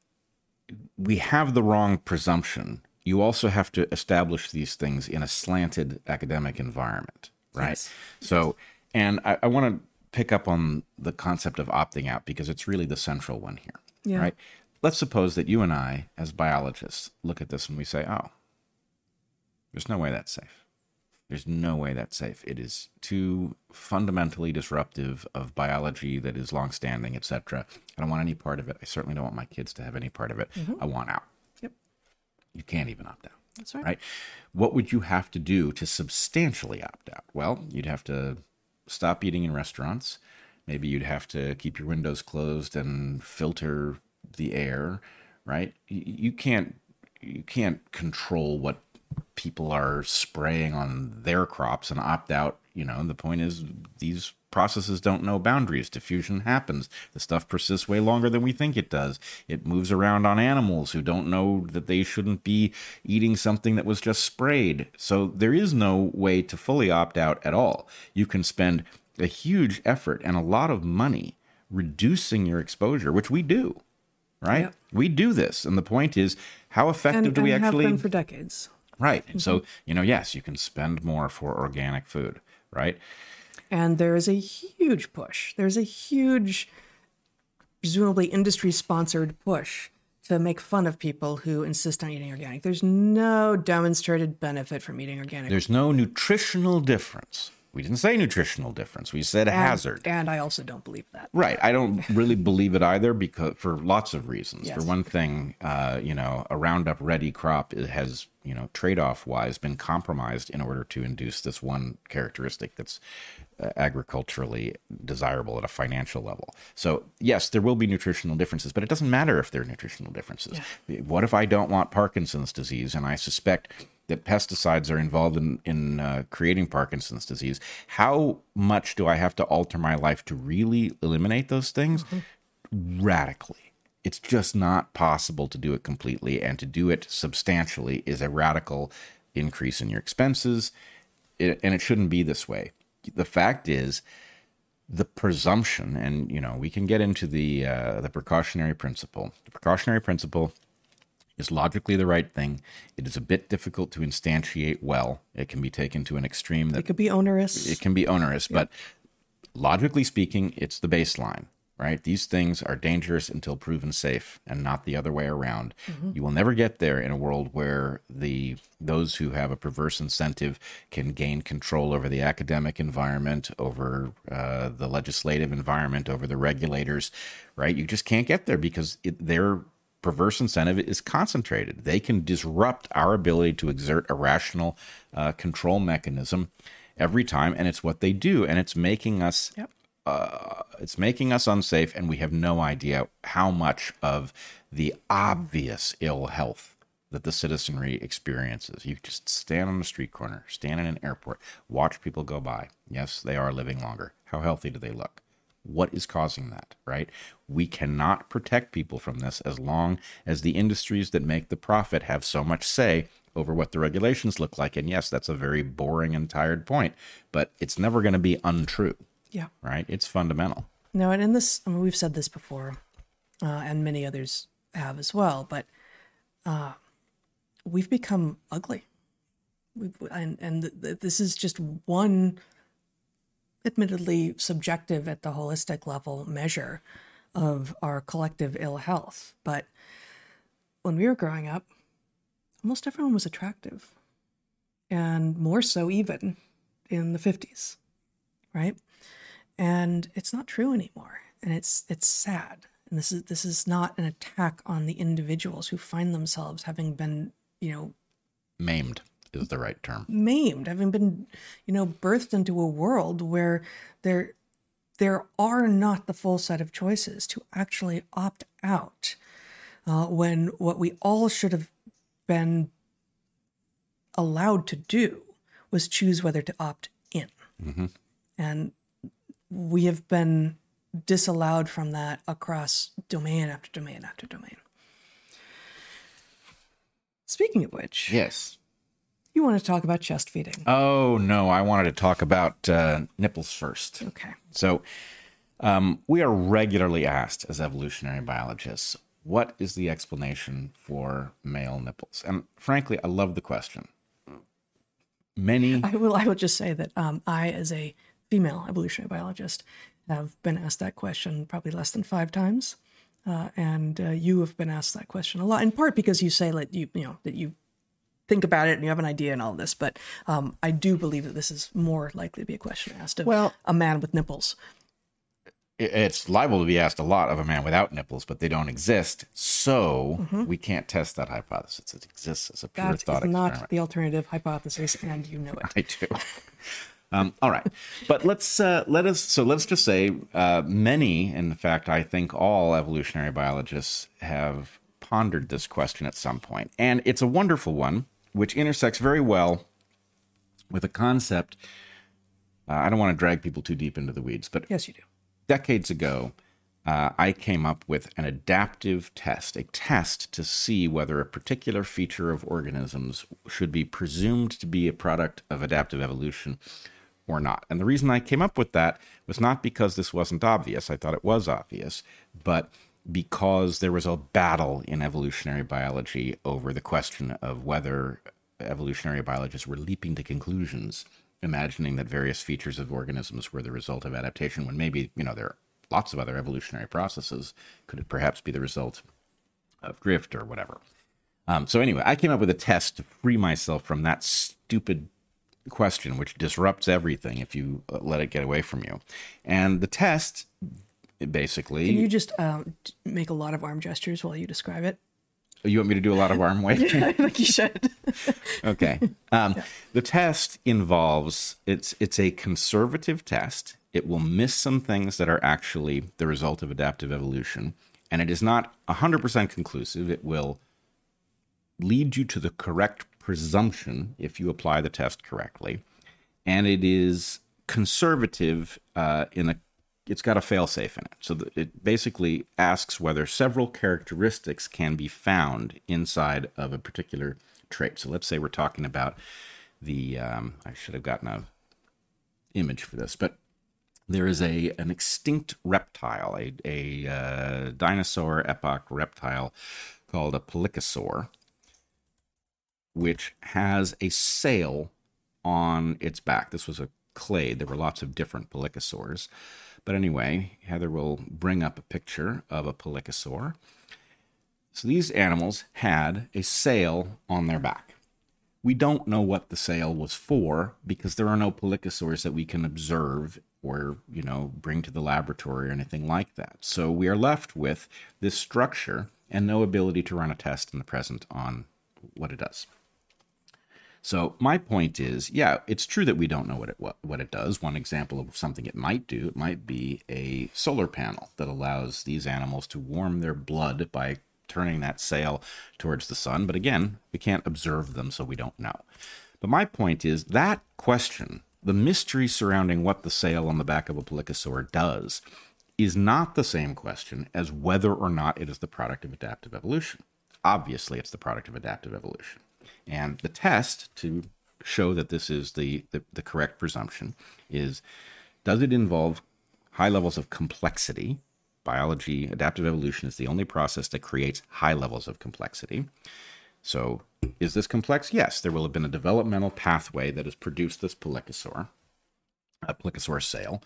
we have the wrong presumption. You also have to establish these things in a slanted academic environment, right? Yes. So, and I want to pick up on the concept of opting out because it's really the central one here, right? Let's suppose that you and I, as biologists, look at this and we say, oh, there's no way that's safe. There's no way that's safe. It is too fundamentally disruptive of biology that is longstanding, etc. I don't want any part of it. I certainly don't want my kids to have any part of it. Mm-hmm. I want out. You can't even opt out. That's right. Right? What would you have to do to substantially opt out? Well, you'd have to stop eating in restaurants. Maybe you'd have to keep your windows closed and filter the air, right? You can't control what people are spraying on their crops and opt out. The point is these processes don't know boundaries. Diffusion happens. The stuff persists way longer than we think it does. It moves around on animals who don't know that they shouldn't be eating something that was just sprayed. So there is no way to fully opt out at all. You can spend a huge effort and a lot of money reducing your exposure, which we do, right? Yep. We do this. And the point is, how effective do we actually... have been for decades. Right. Mm-hmm. So, yes, you can spend more for organic food, right? And there is a huge push. There's a huge, presumably industry-sponsored push to make fun of people who insist on eating organic. There's no demonstrated benefit from eating organic. There's no nutritional difference. We didn't say nutritional difference. We said hazard. And I also don't believe that. Right. I don't really believe it either because for lots of reasons. Yes. For one thing, a Roundup Ready crop has, trade-off wise been compromised in order to induce this one characteristic that's agriculturally desirable at a financial level. So yes, there will be nutritional differences, but it doesn't matter if there are nutritional differences. Yeah. What if I don't want Parkinson's disease and I suspect that pesticides are involved in creating Parkinson's disease? How much do I have to alter my life to really eliminate those things? Mm-hmm. Radically. It's just not possible to do it completely, and to do it substantially is a radical increase in your expenses, and it shouldn't be this way. The fact is, the presumption, and we can get into the precautionary principle. The precautionary principle is logically the right thing. It is a bit difficult to instantiate well. It can be taken to an extreme that it could be onerous. It can be onerous, but logically speaking, it's the baseline, right? These things are dangerous until proven safe, and not the other way around. You will never get there in a world where those who have a perverse incentive can gain control over the academic environment, over the legislative environment, over the regulators, right? You just can't get there because their perverse incentive is concentrated. They can disrupt our ability to exert a rational control mechanism every time, and it's what they do, and it's making us unsafe, and we have no idea how much of the obvious ill health that the citizenry experiences. You just stand on a street corner, stand in an airport, watch people go by. Yes, they are living longer. How healthy do they look? What is causing that, right? We cannot protect people from this as long as the industries that make the profit have so much say over what the regulations look like. And yes, that's a very boring and tired point, but it's never going to be untrue. Yeah. Right? It's fundamental. No, and in this, we've said this before, and many others have as well, but we've become ugly. This is just one, admittedly subjective at the holistic level, measure of our collective ill health. But when we were growing up, almost everyone was attractive, and more so even in the 50s, right? And it's not true anymore, and it's sad. And this is not an attack on the individuals who find themselves having been, maimed is the right term. Maimed, having been, birthed into a world where there are not the full set of choices to actually opt out, when what we all should have been allowed to do was choose whether to opt in. Mm-hmm. And we have been disallowed from that across domain after domain after domain. Speaking of which, yes, you want to talk about chest feeding? Oh no, I wanted to talk about nipples first. Okay. So we are regularly asked as evolutionary biologists, what is the explanation for male nipples? And frankly, I love the question. I will just say that I, as a female evolutionary biologist, have been asked that question probably less than 5 times, and you have been asked that question a lot. In part because you say that you think about it and you have an idea and all of this, but I do believe that this is more likely to be a question asked of a man with nipples. It's liable to be asked a lot of a man without nipples, but they don't exist, so we can't test that hypothesis. It exists as a pure thought experiment. That is not the alternative hypothesis, and you know it. I do. All right, but let's just say many, in fact, I think all evolutionary biologists have pondered this question at some point, and it's a wonderful one, which intersects very well with a concept. I don't want to drag people too deep into the weeds, but yes, you do. Decades ago, I came up with an adaptive test, a test to see whether a particular feature of organisms should be presumed to be a product of adaptive evolution or not. And the reason I came up with that was not because this wasn't obvious. I thought it was obvious, but because there was a battle in evolutionary biology over the question of whether evolutionary biologists were leaping to conclusions, imagining that various features of organisms were the result of adaptation, when maybe, there are lots of other evolutionary processes. Could it perhaps be the result of drift or whatever? So anyway, I came up with a test to free myself from that stupid question, which disrupts everything if you let it get away from you. And the test, basically... Can you just make a lot of arm gestures while you describe it? You want me to do a lot of arm waving? Yeah, I think you should. Okay. The test involves, it's a conservative test. It will miss some things that are actually the result of adaptive evolution. And it is not 100% conclusive. It will lead you to the correct presumption if you apply the test correctly. And it is conservative in it's got a fail-safe in it. So it basically asks whether several characteristics can be found inside of a particular trait. So let's say we're talking about the, I should have gotten an image for this, but there is an extinct reptile, a dinosaur epoch reptile called a pelycosaur, which has a sail on its back. This was a clade. There were lots of different pelycosaurs. But anyway, Heather will bring up a picture of a pelycosaur. So these animals had a sail on their back. We don't know what the sail was for because there are no pelycosaurs that we can observe or, bring to the laboratory or anything like that. So we are left with this structure and no ability to run a test in the present on what it does. So my point is, yeah, it's true that we don't know what it does. One example of something it might do, it might be a solar panel that allows these animals to warm their blood by turning that sail towards the sun. But again, we can't observe them, so we don't know. But my point is that question, the mystery surrounding what the sail on the back of a pelycosaur does, is not the same question as whether or not it is the product of adaptive evolution. Obviously, it's the product of adaptive evolution. And the test to show that this is the correct presumption is, does it involve high levels of complexity? Biology, adaptive evolution is the only process that creates high levels of complexity. So is this complex? Yes, there will have been a developmental pathway that has produced this pelycosaur, a pelycosaur sail.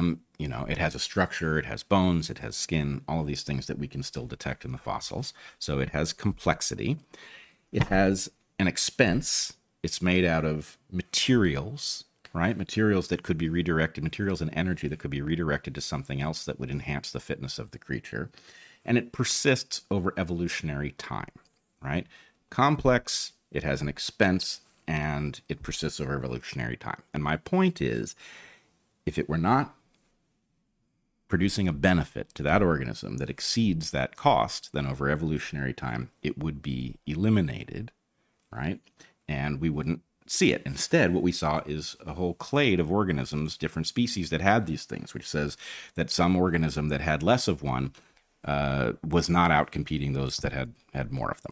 It has a structure, it has bones, it has skin, all of these things that we can still detect in the fossils. So it has complexity. It has an expense. It's made out of materials, right? Materials that could be redirected, materials and energy that could be redirected to something else that would enhance the fitness of the creature. And it persists over evolutionary time, right? Complex, it has an expense, and it persists over evolutionary time. And my point is, if it were not producing a benefit to that organism that exceeds that cost, then over evolutionary time, it would be eliminated, right? And we wouldn't see it. Instead, what we saw is a whole clade of organisms, different species that had these things, which says that some organism that had less of one was not out competing those that had more of them.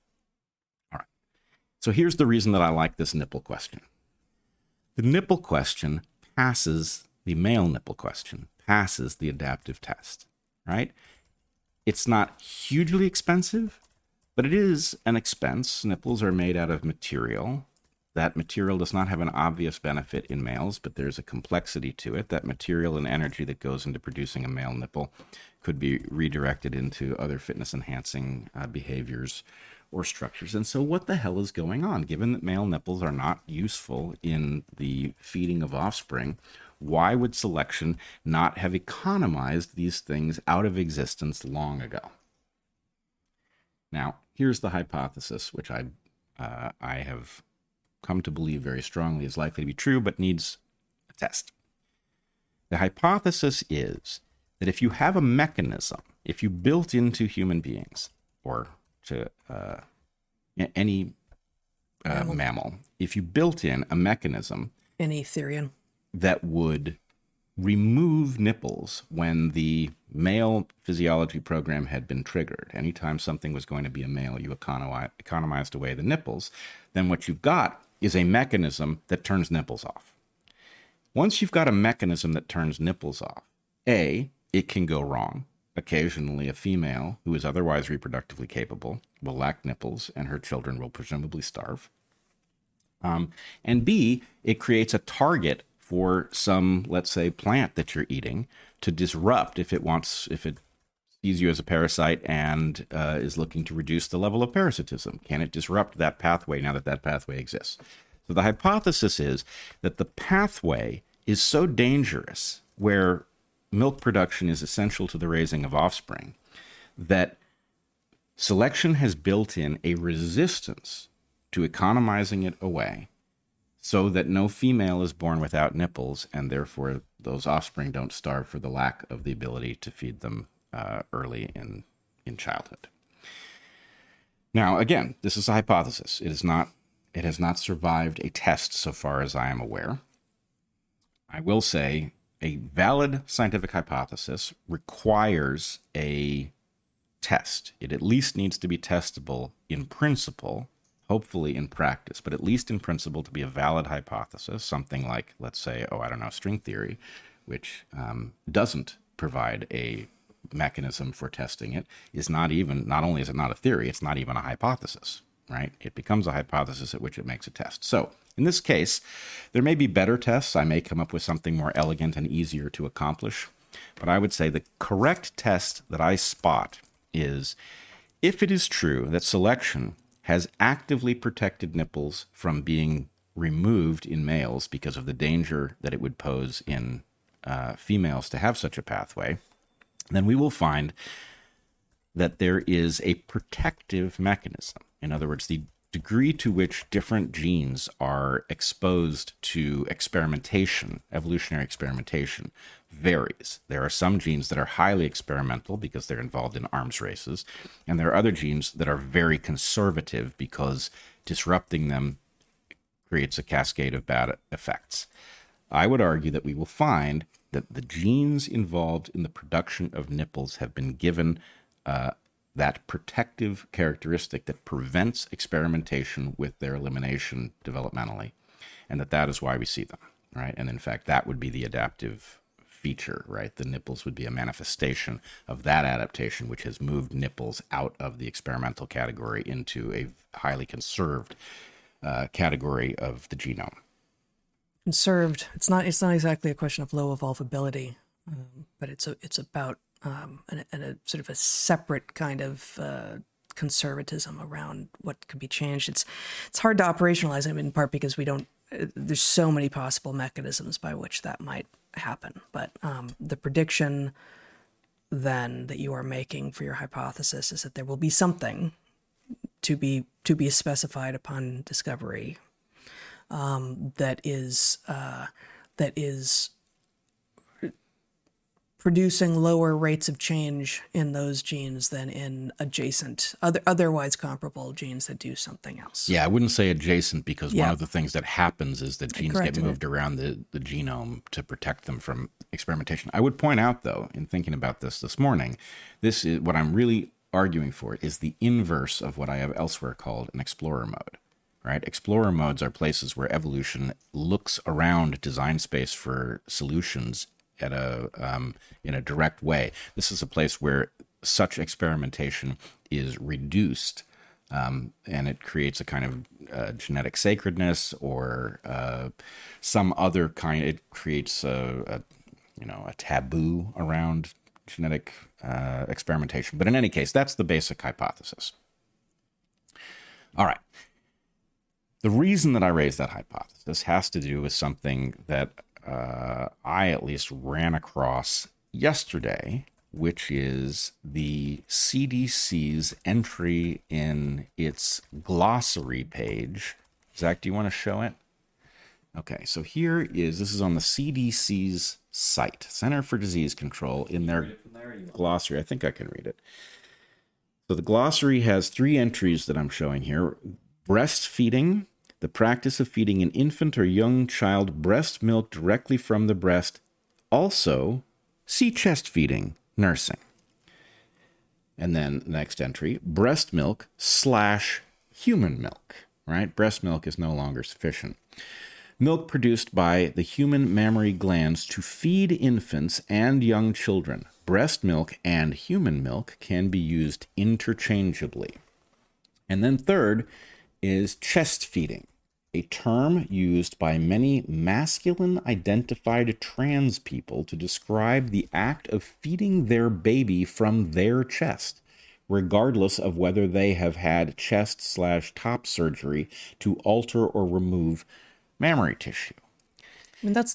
All right. So here's the reason that I like this nipple question. The nipple question passes, the male nipple question passes the adaptive test, right? It's not hugely expensive, but it is an expense. Nipples are made out of material. That material does not have an obvious benefit in males, but there's a complexity to it. That material and energy that goes into producing a male nipple could be redirected into other fitness-enhancing behaviors or structures. And so what the hell is going on? Given that male nipples are not useful in the feeding of offspring, why would selection not have economized these things out of existence long ago? Now, here's the hypothesis, which I have come to believe very strongly is likely to be true, but needs a test. The hypothesis is that if you have a mechanism, if you built into human beings or to any mammal, if you built in a mechanism, any Therian, that would remove nipples when the male physiology program had been triggered. Anytime something was going to be a male, you economized away the nipples. Then what you've got is a mechanism that turns nipples off. Once you've got a mechanism that turns nipples off, it can go wrong. Occasionally, a female who is otherwise reproductively capable will lack nipples, and her children will presumably starve. And B, it creates a target for some, let's say, plant that you're eating to disrupt if it sees you as a parasite and is looking to reduce the level of parasitism. Can it disrupt that pathway now that that pathway exists? So the hypothesis is that the pathway is so dangerous, where milk production is essential to the raising of offspring, that selection has built in a resistance to economizing it away, so that no female is born without nipples, and therefore those offspring don't starve for the lack of the ability to feed them early in childhood. Now, again, this is a hypothesis. It has not survived a test so far as I am aware. I will say, a valid scientific hypothesis requires a test. It at least needs to be testable in principle, hopefully in practice, but at least in principle to be a valid hypothesis, something like, let's say, string theory, which doesn't provide a mechanism for testing it, not only is it not a theory, it's not even a hypothesis, right? It becomes a hypothesis at which it makes a test. So in this case, there may be better tests. I may come up with something more elegant and easier to accomplish, but I would say the correct test that I spot is if it is true that selection has actively protected nipples from being removed in males because of the danger that it would pose in females to have such a pathway, then we will find that there is a protective mechanism. In other words, the degree to which different genes are exposed to experimentation, evolutionary experimentation, varies. There are some genes that are highly experimental because they're involved in arms races, and there are other genes that are very conservative because disrupting them creates a cascade of bad effects. I would argue that we will find that the genes involved in the production of nipples have been given that protective characteristic that prevents experimentation with their elimination developmentally, and that is why we see them, right? And in fact, that would be the adaptive feature, right? The nipples would be a manifestation of that adaptation, which has moved nipples out of the experimental category into a highly conserved category of the genome. Conserved. It's not exactly a question of low evolvability, but it's about a sort of a separate kind of conservatism around what could be changed. It's hard to operationalize, in part because there's so many possible mechanisms by which that might happen. But the prediction then that you are making for your hypothesis is that there will be something to be specified upon discovery that is producing lower rates of change in those genes than in adjacent, otherwise comparable genes that do something else. Yeah, I wouldn't say adjacent because one of the things that happens is that genes get moved around the genome to protect them from experimentation. I would point out, though, in thinking about this morning, this is what I'm really arguing for is the inverse of what I have elsewhere called an explorer mode. Right? Explorer modes are places where evolution looks around design space for solutions in a direct way. This is a place where such experimentation is reduced, and it creates a kind of genetic sacredness or some other kind. It creates a taboo around genetic experimentation. But in any case, that's the basic hypothesis. All right. The reason that I raised that hypothesis has to do with something that I at least ran across yesterday, which is the CDC's entry in its glossary page. Zach, do you want to show it? Okay, so this is on the CDC's site, Center for Disease Control, in their glossary. I think I can read it. So the glossary has 3 entries that I'm showing here. Breastfeeding, the practice of feeding an infant or young child breast milk directly from the breast. Also, see chest feeding, nursing. And then next entry, breast milk / human milk, right? Breast milk is no longer sufficient. Milk produced by the human mammary glands to feed infants and young children. Breast milk and human milk can be used interchangeably. And then third is chest feeding, a term used by many masculine-identified trans people to describe the act of feeding their baby from their chest, regardless of whether they have had chest / top surgery to alter or remove mammary tissue. That's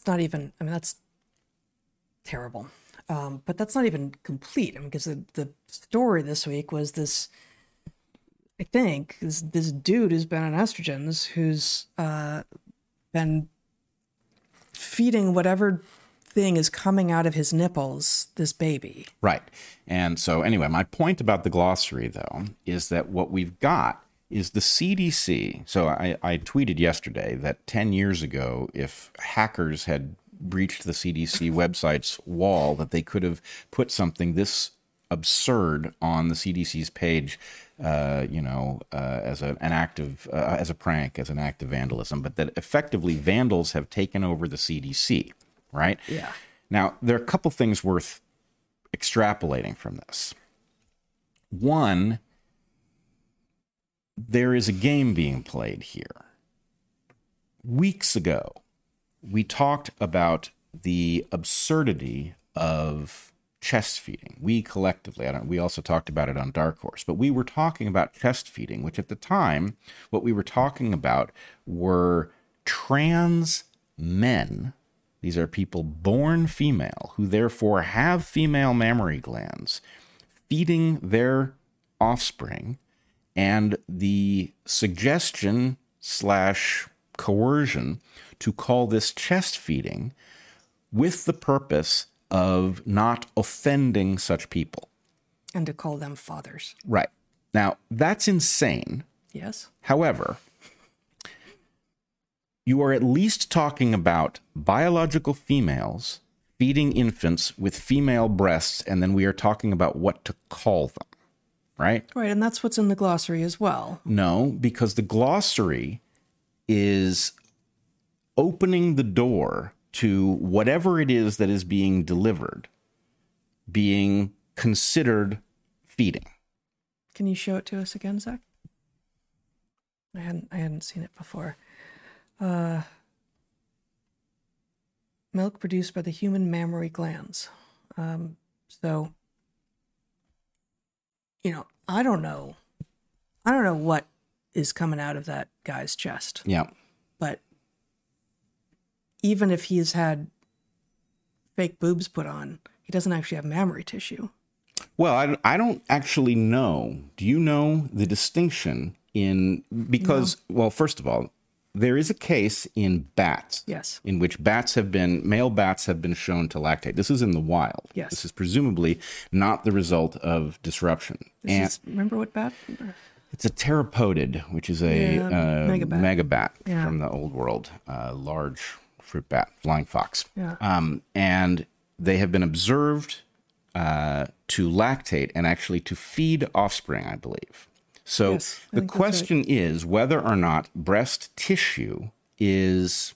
terrible. But that's not even complete. Because the story this week was this, I think, this dude who's been on estrogens who's been feeding whatever thing is coming out of his nipples, this baby. Right. And so anyway, my point about the glossary, though, is that what we've got is the CDC. So I tweeted yesterday that 10 years ago, if hackers had breached the CDC website's wall that they could have put something this absurd on the CDC's page, as an act of as a prank, as an act of vandalism, but that effectively vandals have taken over the CDC, right? Yeah. Now, there are a couple things worth extrapolating from this. One, there is a game being played here. Weeks ago, we talked about the absurdity of chest feeding. We collectively, we also talked about it on Dark Horse, but we were talking about chest feeding, which at the time, what we were talking about were trans men. These are people born female who therefore have female mammary glands feeding their offspring, and the suggestion / coercion to call this chest feeding with the purpose of not offending such people. And to call them fathers. Right. Now, that's insane. Yes. However, you are at least talking about biological females feeding infants with female breasts, and then we are talking about what to call them, right? Right, and that's what's in the glossary as well. No, because the glossary is opening the door to whatever it is that is being delivered being considered feeding. Can you show it to us again, Zach? I hadn't seen it before. Milk produced by the human mammary glands. So, I don't know what is coming out of that guy's chest. Yeah. But even if he's had fake boobs put on, he doesn't actually have mammary tissue. Well, I don't actually know. Do you know the distinction because, well, first of all, there is a case in bats. Yes. In which male bats have been shown to lactate. This is in the wild. Yes. This is presumably not the result of disruption. Remember what bat? It's a pteropodid, which is a megabat Yeah. from the old world, large fruit bat, flying fox. Yeah. And they have been observed to lactate and actually to feed offspring, I believe. So Yes, the question is whether or not breast tissue is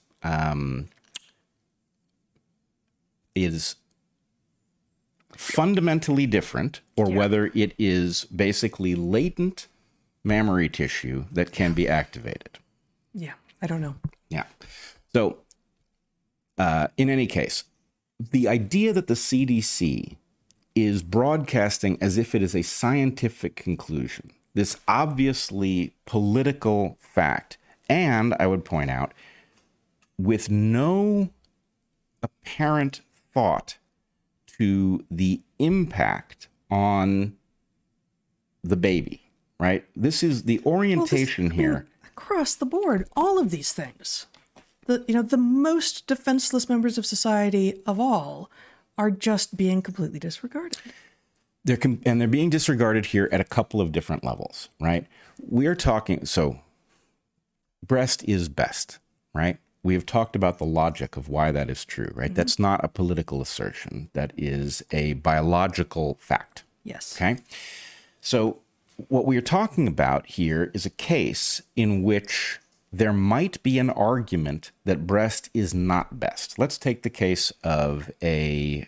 fundamentally different, or whether it is basically latent mammary tissue that can be activated. Yeah, I don't know. Yeah. So in any case, the idea that the CDC is broadcasting as if it is a scientific conclusion, this obviously political fact, and I would point out, with no apparent thought to the impact on the baby, right? This is the orientation here. Across the board, all of these things. The most defenseless members of society of all are just being completely disregarded. They're being disregarded here at a couple of different levels, right? We are talking, so breast is best, right? We have talked about the logic of why that is true, right? Mm-hmm. That's not a political assertion. That is a biological fact. Yes. Okay? So what we are talking about here is a case in which there might be an argument that breast is not best. Let's take the case of a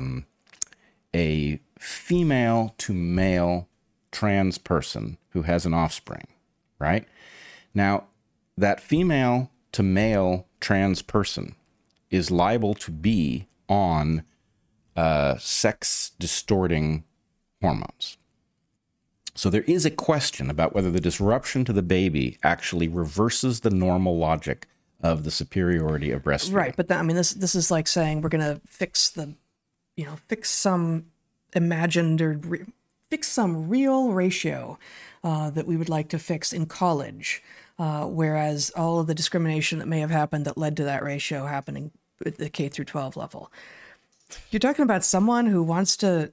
female to male trans person who has an offspring, right? Now, that female to male trans person is liable to be on sex distorting hormones. So there is a question about whether the disruption to the baby actually reverses the normal logic of the superiority of breastfeeding. Right, but this is like saying we're going to fix some imagined or fix some real ratio that we would like to fix in college, whereas all of the discrimination that may have happened that led to that ratio happening at the K through 12 level. You're talking about someone who wants to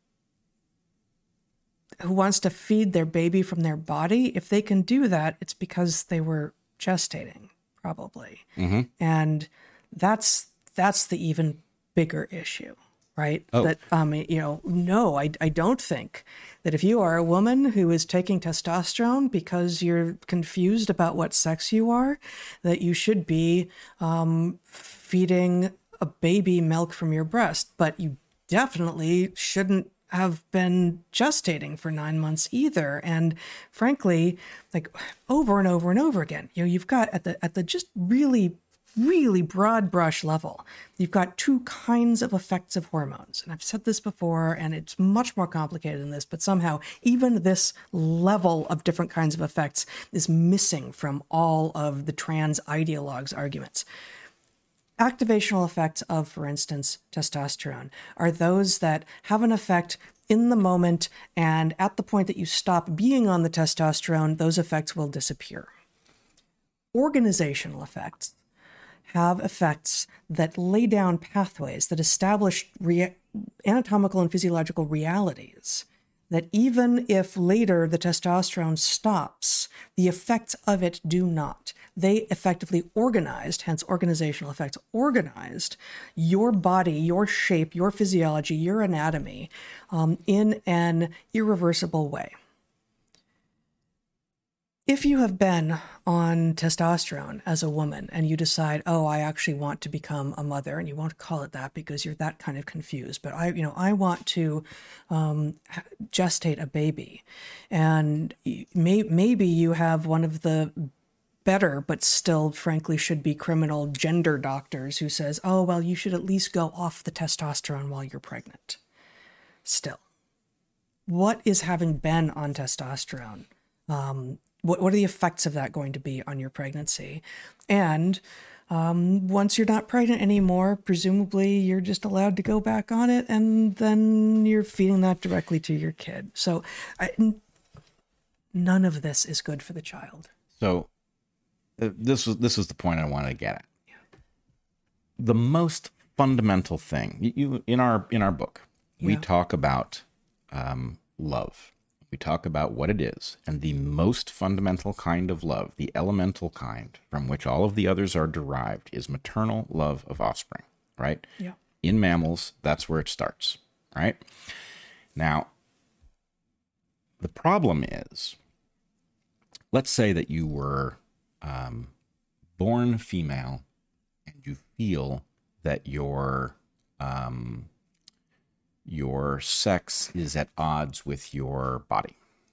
feed their baby from their body. If they can do that, it's because they were gestating, probably. Mm-hmm. And that's that's the even bigger issue, right? Oh. That, no, I don't think that if you are a woman who is taking testosterone because you're confused about what sex you are, that you should be feeding a baby milk from your breast. But you definitely shouldn't have been gestating for 9 months either. And frankly, like over and over and over again, you've got at the just really broad brush level, you've got two kinds of effects of hormones. And I've said this before, and it's much more complicated than this, but somehow even this level of different kinds of effects is missing from all of the trans ideologues' arguments. Activational effects of, for instance, testosterone are those that have an effect in the moment, and at the point that you stop being on the testosterone, those effects will disappear. Organizational effects have effects that lay down pathways that establish anatomical and physiological realities that even if later the testosterone stops, the effects of it do not. They effectively organized, hence organizational effects, organized your body, your shape, your physiology, your anatomy in an irreversible way. If you have been on testosterone as a woman and you decide, oh, I actually want to become a mother, and you won't call it that because you're that kind of confused, but I want to gestate a baby, and maybe you have one of the better, but still, frankly, should be criminal gender doctors who says, oh, well, you should at least go off the testosterone while you're pregnant. Still, what is having been on testosterone? What are the effects of that going to be on your pregnancy? And once you're not pregnant anymore, presumably you're just allowed to go back on it, and then you're feeding that directly to your kid. So none of this is good for the child. So this was the point I wanted to get at. Yeah. The most fundamental thing, in our book, we talk about love. We talk about what it is, and the most fundamental kind of love, the elemental kind from which all of the others are derived, is maternal love of offspring, right? Yeah. In mammals, that's where it starts, right? Now, the problem is, let's say that you were born female and you feel that your sex is at odds with your body.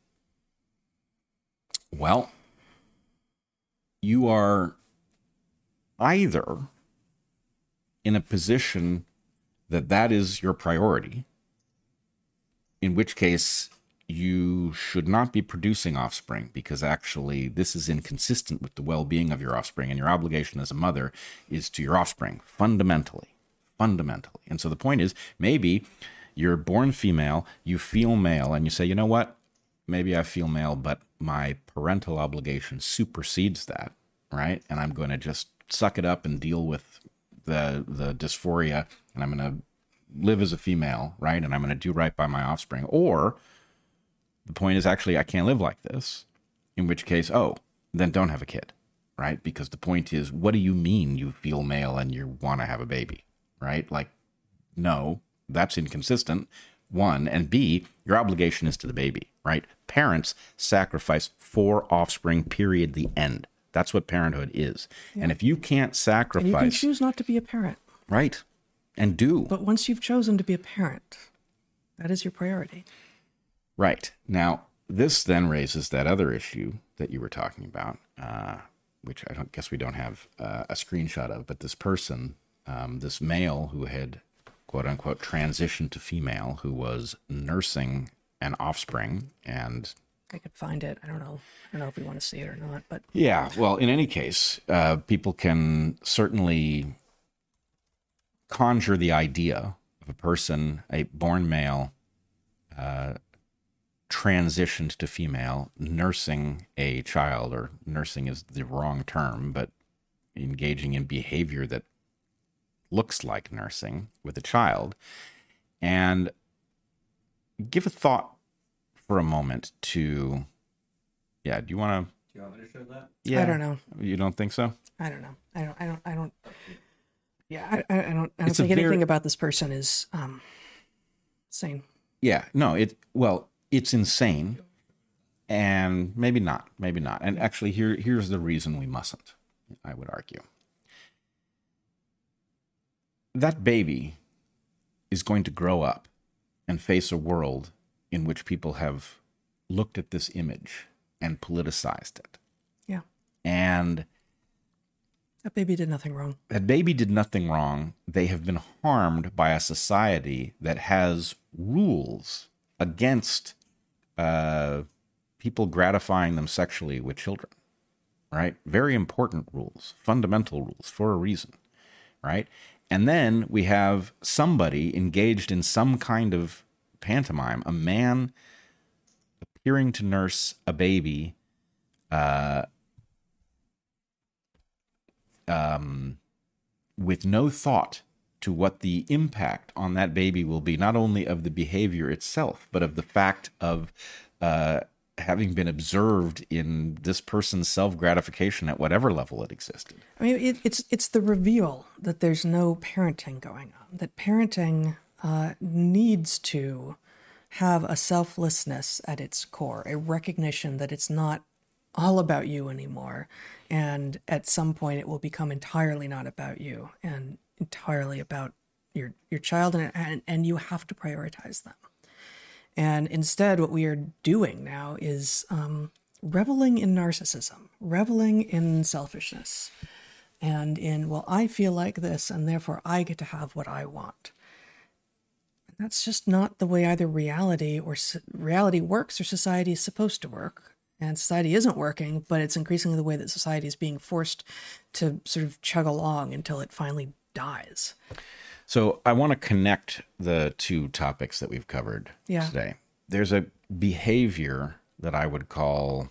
Well, you are either in a position that is your priority, in which case you should not be producing offspring, because actually this is inconsistent with the well-being of your offspring, and your obligation as a mother is to your offspring, fundamentally. And so the point is, maybe you're born female, you feel male, and you say, you know what? Maybe I feel male, but my parental obligation supersedes that, right? And I'm going to just suck it up and deal with the dysphoria, and I'm going to live as a female, right? And I'm going to do right by my offspring. Or the point is, actually, I can't live like this, in which case, then don't have a kid, right? Because the point is, what do you mean you feel male and you want to have a baby, right? Like, no. That's inconsistent, one. And B, your obligation is to the baby, right? Parents sacrifice for offspring, period, the end. That's what parenthood is. Yeah. And if you can't sacrifice... And you can choose not to be a parent. Right. And do. But once you've chosen to be a parent, that is your priority. Right. Now, this then raises that other issue that you were talking about, which I guess we don't have a screenshot of, but this person, this male who had quote-unquote transition to female, who was nursing an offspring, and I could find it. I don't know if we want to see it or not, but yeah. Well, in any case, people can certainly conjure the idea of a person, a born male, transitioned to female, nursing a child, or nursing is the wrong term, but engaging in behavior that looks like nursing with a child. And give a thought for a moment to, do you want me to show that? Yeah. I don't know. You don't think so? I don't know. I don't. Yeah, I don't think anything about this person is sane. Yeah, no, it's insane, and maybe not. And actually, here's the reason we mustn't, I would argue. That baby is going to grow up and face a world in which people have looked at this image and politicized it. Yeah. And that baby did nothing wrong. They have been harmed by a society that has rules against people gratifying them sexually with children, right? Very important rules, fundamental rules for a reason, right? And then we have somebody engaged in some kind of pantomime, a man appearing to nurse a baby with no thought to what the impact on that baby will be, not only of the behavior itself, but of the fact of having been observed in this person's self-gratification at whatever level it existed. I mean, it's the reveal that there's no parenting going on, that parenting needs to have a selflessness at its core, a recognition that it's not all about you anymore, and at some point it will become entirely not about you and entirely about your child, and you have to prioritize them. And instead, what we are doing now is reveling in narcissism, reveling in selfishness, and in, well, I feel like this, and therefore I get to have what I want. And that's just not the way either reality works or society is supposed to work. And society isn't working, but it's increasingly the way that society is being forced to sort of chug along until it finally dies. So I want to connect the two topics that we've covered today. There's a behavior that I would call,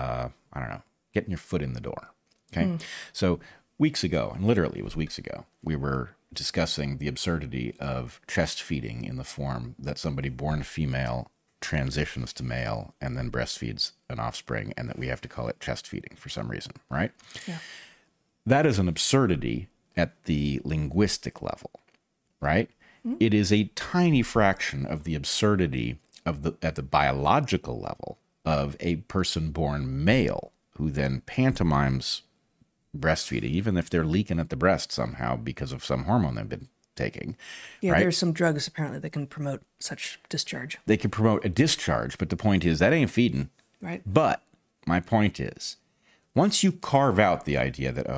getting your foot in the door. Okay. So weeks ago, and literally it was weeks ago, we were discussing the absurdity of chest feeding in the form that somebody born female transitions to male and then breastfeeds an offspring, and that we have to call it chest feeding for some reason, right? Yeah. That is an absurdity at the linguistic level, right? It is a tiny fraction of the absurdity at the biological level of a person born male who then pantomimes breastfeeding, even if they're leaking at the breast somehow because of some hormone they've been taking. Yeah, right? There's some drugs apparently that can promote such discharge. They can promote a discharge, but the point is that ain't feeding. Right. But my point is, once you carve out the idea that,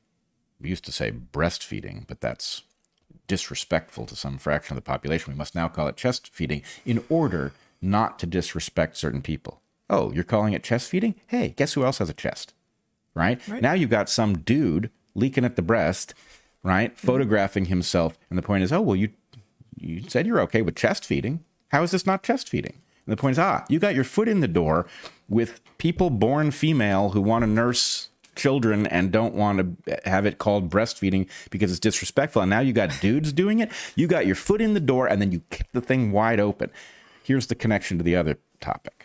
we used to say breastfeeding, but that's disrespectful to some fraction of the population. We must now call it chest feeding in order not to disrespect certain people. Oh, you're calling it chest feeding? Hey, guess who else has a chest? Right? Now you've got some dude leaking at the breast, right? Photographing himself. And the point is, you said you're okay with chest feeding. How is this not chest feeding? And the point is, you got your foot in the door with people born female who want to nurse children and don't want to have it called breastfeeding because it's disrespectful. And now you got dudes doing it. You got your foot in the door and then you kick the thing wide open. Here's the connection to the other topic.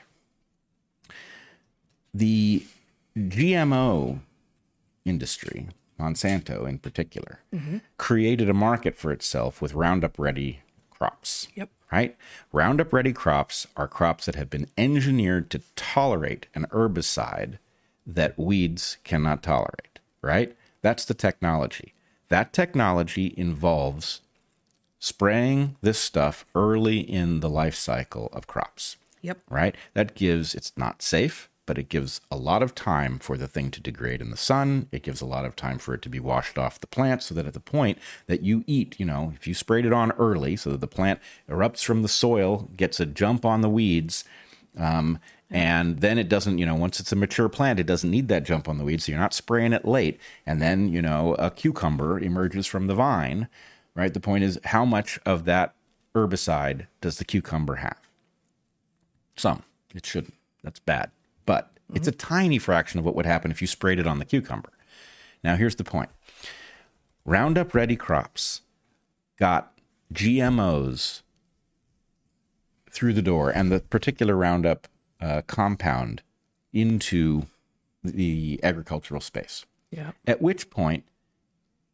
The GMO industry, Monsanto in particular, created a market for itself with Roundup Ready crops. Yep. Right? Roundup Ready crops are crops that have been engineered to tolerate an herbicide that weeds cannot tolerate, right? That's the technology. That technology involves spraying this stuff early in the life cycle of crops. Yep. Right? That gives, it's not safe, but it gives a lot of time for the thing to degrade in the sun. It gives a lot of time for it to be washed off the plant so that at the point that you eat, if you sprayed it on early so that the plant erupts from the soil, gets a jump on the weeds, and then it doesn't, once it's a mature plant, it doesn't need that jump on the weeds. So you're not spraying it late. And then, a cucumber emerges from the vine, right? The point is, how much of that herbicide does the cucumber have? Some. It shouldn't. That's bad. But it's a tiny fraction of what would happen if you sprayed it on the cucumber. Now, here's the point. Roundup Ready crops got GMOs through the door, and the particular Roundup compound into the agricultural space. Yeah. At which point,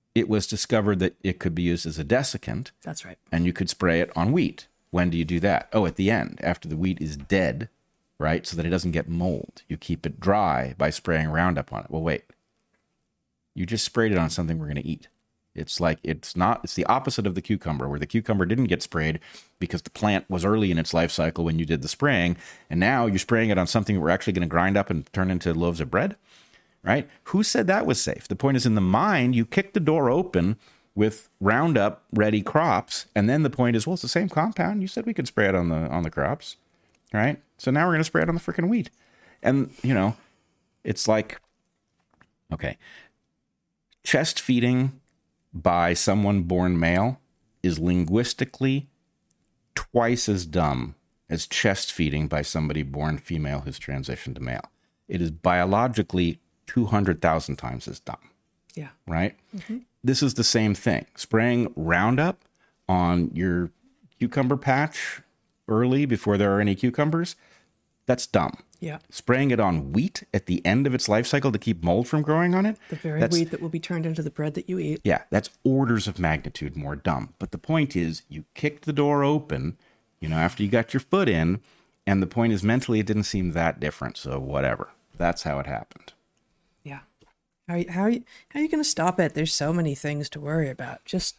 it was discovered that it could be used as a desiccant. That's right. And you could spray it on wheat. When do you do that? Oh, at the end, after the wheat is dead, right? So that it doesn't get mold. You keep it dry by spraying Roundup on it. Well, wait. You just sprayed it on something we're going to eat. It's the opposite of the cucumber, where the cucumber didn't get sprayed because the plant was early in its life cycle when you did the spraying. And now you're spraying it on something that we're actually going to grind up and turn into loaves of bread, right? Who said that was safe? The point is, in the mind, you kick the door open with Roundup ready crops, and then the point is, well, it's the same compound. You said we could spray it on the crops, right? So now we're going to spray it on the freaking wheat. And, it's like, okay, chest feeding by someone born male is linguistically twice as dumb as chest feeding by somebody born female who's transitioned to male. It is biologically 200,000 times as dumb. Yeah. Right? Mm-hmm. This is the same thing. Spraying Roundup on your cucumber patch early before there are any cucumbers, that's dumb. Yeah. Spraying it on wheat at the end of its life cycle to keep mold from growing on it. The very wheat that will be turned into the bread that you eat. Yeah, that's orders of magnitude more dumb. But the point is, you kicked the door open, after you got your foot in, and the point is, mentally, it didn't seem that different. So whatever. That's how it happened. Yeah. How are you going to stop it? There's so many things to worry about. Just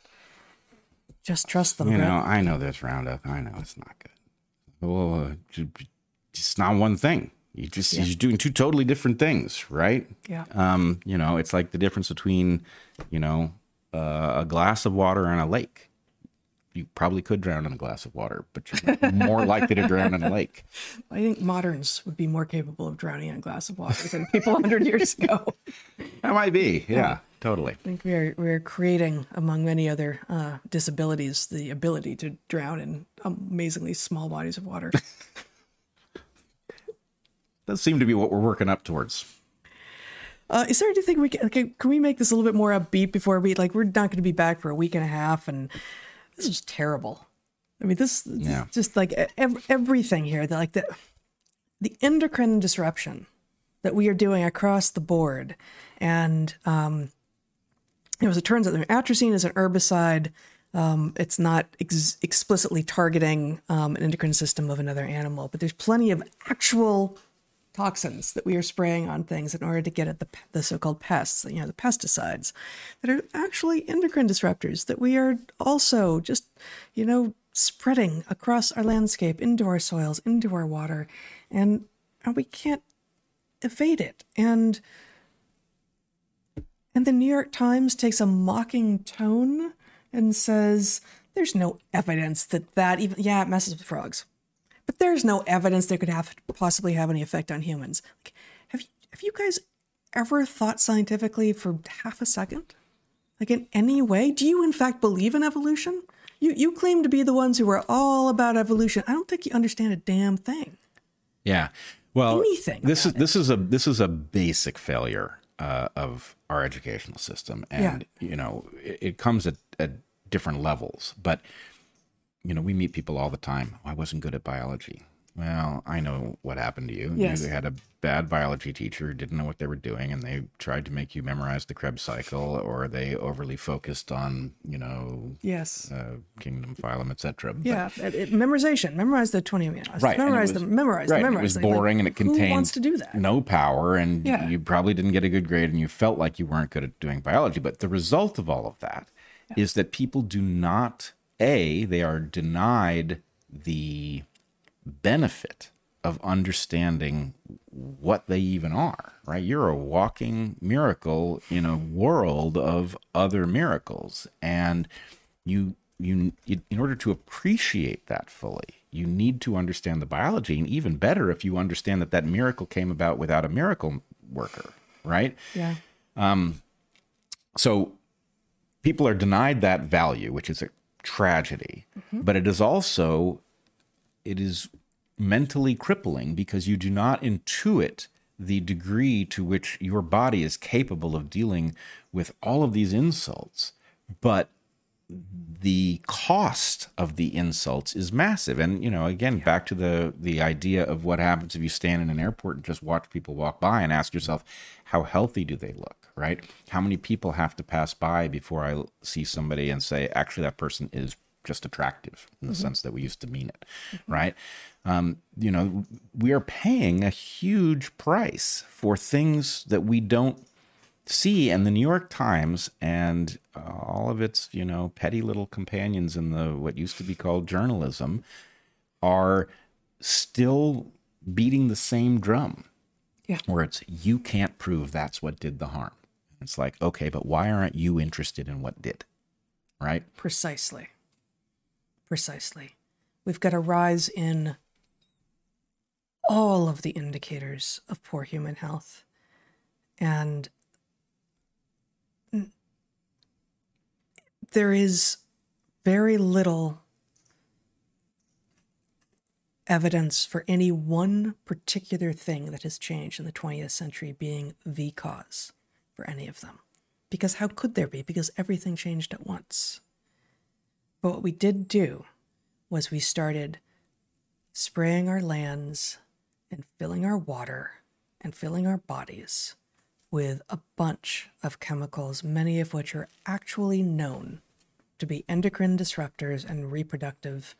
trust them. I know there's Roundup. I know it's not good. Well, it's not one thing. You're doing two totally different things, right? Yeah. It's like the difference between, a glass of water and a lake. You probably could drown in a glass of water, but you're more likely to drown in a lake. I think moderns would be more capable of drowning in a glass of water than people 100 years ago. That might be. Yeah, totally. I think we're creating, among many other disabilities, the ability to drown in amazingly small bodies of water. Does seem to be what we're working up towards. Is there anything can we make this a little bit more upbeat before we're not going to be back for a week and a half, and this is terrible. I mean, this just like everything here, the endocrine disruption that we are doing across the board, and as it turns out, atrazine is an herbicide. It's not explicitly targeting an endocrine system of another animal, but there's plenty of actual toxins that we are spraying on things in order to get at the so-called pests, the pesticides that are actually endocrine disruptors that we are also just, spreading across our landscape, into our soils, into our water, and we can't evade it. And the New York Times takes a mocking tone and says, there's no evidence that even, it messes with frogs. But there's no evidence that could possibly have any effect on humans. Have you guys ever thought scientifically for half a second? In any way? Do you in fact believe in evolution? You claim to be the ones who are all about evolution. I don't think you understand a damn thing. Yeah. Well, anything. This is a basic failure of our educational system, and it comes at different levels, but. We meet people all the time. I wasn't good at biology. Well, I know what happened to you. Yes. You had a bad biology teacher who didn't know what they were doing, and they tried to make you memorize the Krebs cycle, or they overly focused on, yes, kingdom, phylum, etc. Yeah, memorization. Memorize the 20 amino acids. Right. Memorize them. It was boring, and it contained who wants to do that? No power, and you probably didn't get a good grade, and you felt like you weren't good at doing biology. But the result of all of that is that people do not... they are denied the benefit of understanding what they even are, right? You're a walking miracle in a world of other miracles. And you in order to appreciate that fully, you need to understand the biology. And even better, if you understand that miracle came about without a miracle worker, right? Yeah. So people are denied that value, which is a tragedy, but it is mentally crippling because you do not intuit the degree to which your body is capable of dealing with all of these insults. But the cost of the insults is massive. And, again, back to the idea of what happens if you stand in an airport and just watch people walk by and ask yourself, how healthy do they look, right? How many people have to pass by before I see somebody and say, actually, that person is just attractive in the sense that we used to mean it, right? We are paying a huge price for things that we don't see, and the New York Times and all of its, petty little companions in the what used to be called journalism are still beating the same drum. Yeah. Where it's, you can't prove that's what did the harm. It's like, okay, but why aren't you interested in what did? Right? Precisely. We've got a rise in all of the indicators of poor human health. And there is very little evidence for any one particular thing that has changed in the 20th century being the cause for any of them. Because how could there be? Because everything changed at once. But what we did do was we started spraying our lands and filling our water and filling our bodies with a bunch of chemicals, many of which are actually known to be endocrine disruptors and reproductive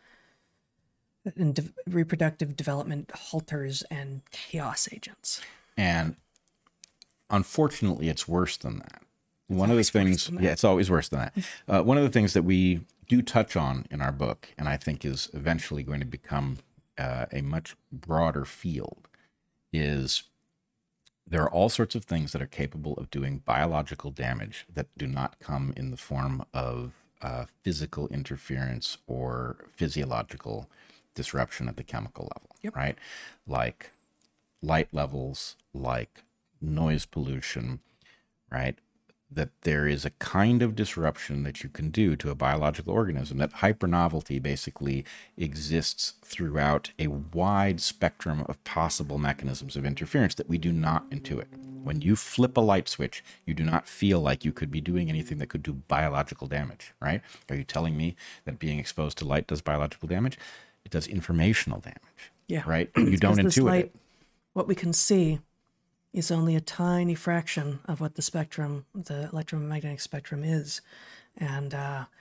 development halters and chaos agents. And unfortunately, it's worse than that. One of the things, it's always worse than that. One of the things that we do touch on in our book, and I think is eventually going to become a much broader field, is there are all sorts of things that are capable of doing biological damage that do not come in the form of physical interference or physiological disruption at the chemical level, right? Like light levels, like noise pollution, right? That there is a kind of disruption that you can do to a biological organism, that hypernovelty basically exists throughout a wide spectrum of possible mechanisms of interference that we do not intuit. When you flip a light switch, you do not feel like you could be doing anything that could do biological damage, right? Are you telling me that being exposed to light does biological damage? It does informational damage, right? You don't intuit light, it. What we can see is only a tiny fraction of what the electromagnetic spectrum is. And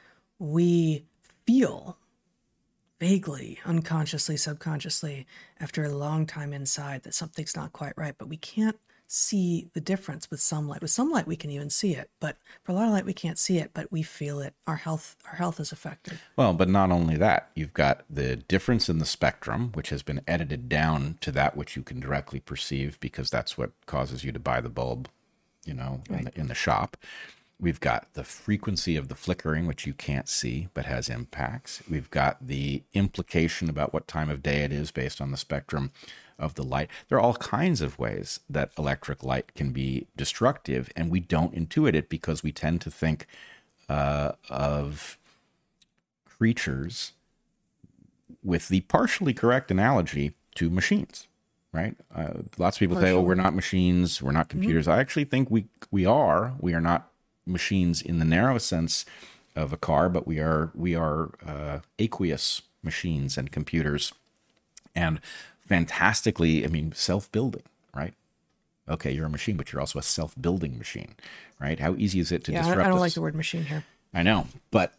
we feel vaguely, unconsciously, subconsciously, after a long time inside that something's not quite right, but we can't see the difference with some light. With some light, we can even see it, but for a lot of light, we can't see it, but we feel it. Our health is affected. Well, but not only that, you've got the difference in the spectrum, which has been edited down to that which you can directly perceive, because that's what causes you to buy the bulb, in the shop. We've got the frequency of the flickering, which you can't see, but has impacts. We've got the implication about what time of day it is based on the spectrum of the light. There are all kinds of ways that electric light can be destructive, and we don't intuit it because we tend to think of creatures with the partially correct analogy to machines, right? Lots of people say, "Oh, we're not machines, we're not computers." I actually think we are. We are not machines in the narrow sense of a car, but we are aqueous machines and computers, and fantastically, self-building, right? Okay, you're a machine, but you're also a self-building machine, right? How easy is it to disrupt us? I don't like the word machine here. I know, but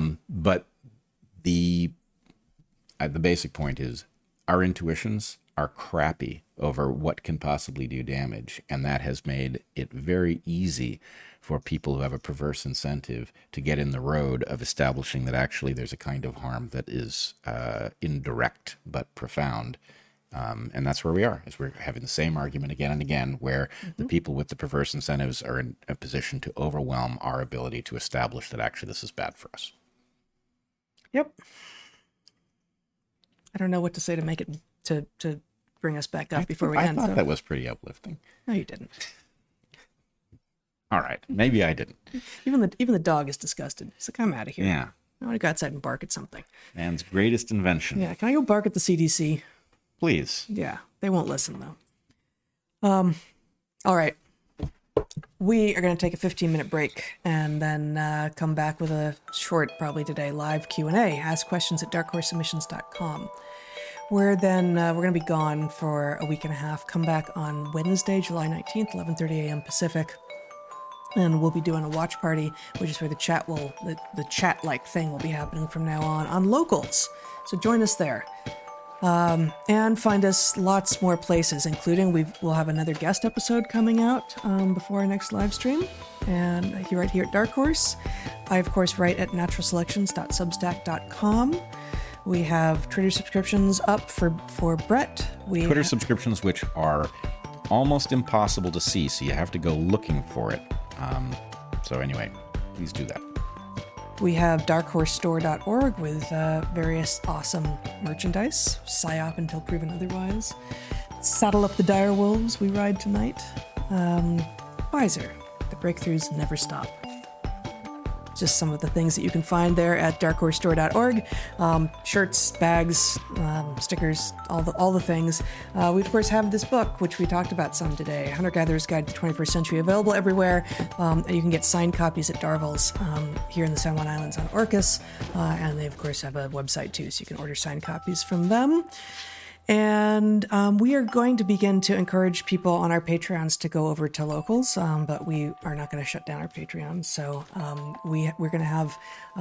the basic point is our intuitions are crappy over what can possibly do damage, and that has made it very easy for people who have a perverse incentive to get in the road of establishing that actually there's a kind of harm that is indirect but profound. And that's where we are, is we're having the same argument again and again, where the people with the perverse incentives are in a position to overwhelm our ability to establish that actually this is bad for us. Yep. I don't know what to say to make it to bring us back up before we end. I thought that was pretty uplifting. No, you didn't. All right, maybe I didn't. Even the dog is disgusted. He's like, I'm out of here. Yeah. I want to go outside and bark at something. Man's greatest invention. Yeah, can I go bark at the CDC? Please. Yeah, they won't listen though. All right. we are going to take a 15-minute break and then come back with a short, probably today, live Q&A. Ask questions at darkhorsesubmissions.com. We're going to be gone for a week and a half. Come back on Wednesday, July 19th, 11:30 a.m. Pacific. And we'll be doing a watch party, which is where the chat-like thing will be happening from now on Locals. So join us there. And find us lots more places, including we'll have another guest episode coming out before our next live stream. And right here at Dark Horse. I, of course, write at naturalselections.substack.com. We have Twitter subscriptions up for Brett. Twitter subscriptions, which are almost impossible to see, so you have to go looking for it. So anyway, please do that. We have darkhorsestore.org with various awesome merchandise. PSYOP until proven otherwise. Saddle up the dire wolves, we ride tonight. Pfizer, the breakthroughs never stop. Just some of the things that you can find there at darkhorsestore.org. Shirts, bags, stickers, all the things. We, of course, have this book, which we talked about some today, Hunter-Gatherer's Guide to the 21st Century, available everywhere. You can get signed copies at Darvel's here in the San Juan Islands on Orcas. And they, of course, have a website, too, so you can order signed copies from them. And we are going to begin to encourage people on our Patreons to go over to Locals, but we are not going to shut down our Patreon. So we're going to have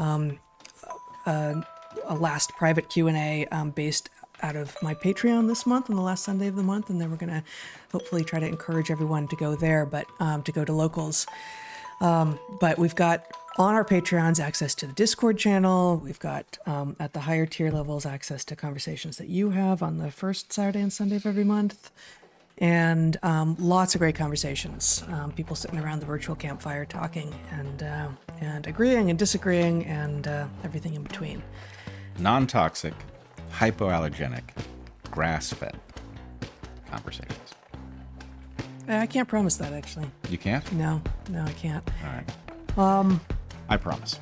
a last private Q&A based out of my Patreon this month on the last Sunday of the month. And then we're going to hopefully try to encourage everyone to go there, but to go to Locals. But we've got on our Patreons access to the Discord channel. We've got at the higher tier levels access to conversations that you have on the first Saturday and Sunday of every month. And lots of great conversations. People sitting around the virtual campfire talking and agreeing and disagreeing and everything in between. Non-toxic, hypoallergenic, grass-fed conversations. I can't promise that, actually. You can't? No, I can't. All right. I promise.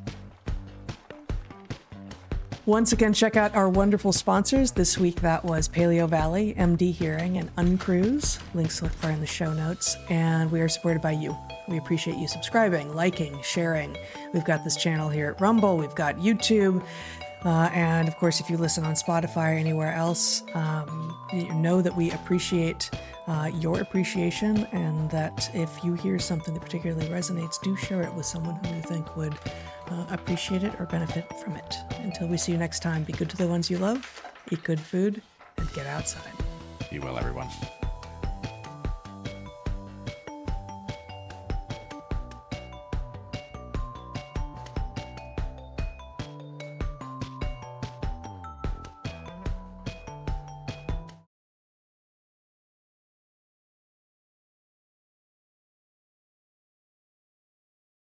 Once again, check out our wonderful sponsors. This week, that was Paleo Valley, MD Hearing, and Uncruise. Links are in the show notes. And we are supported by you. We appreciate you subscribing, liking, sharing. We've got this channel here at Rumble. We've got YouTube. And, of course, if you listen on Spotify or anywhere else, you know that we appreciate your appreciation, and that if you hear something that particularly resonates, do share it with someone who you think would appreciate it or benefit from it. Until we see you next time, be good to the ones you love, eat good food, and get outside. Be well, everyone.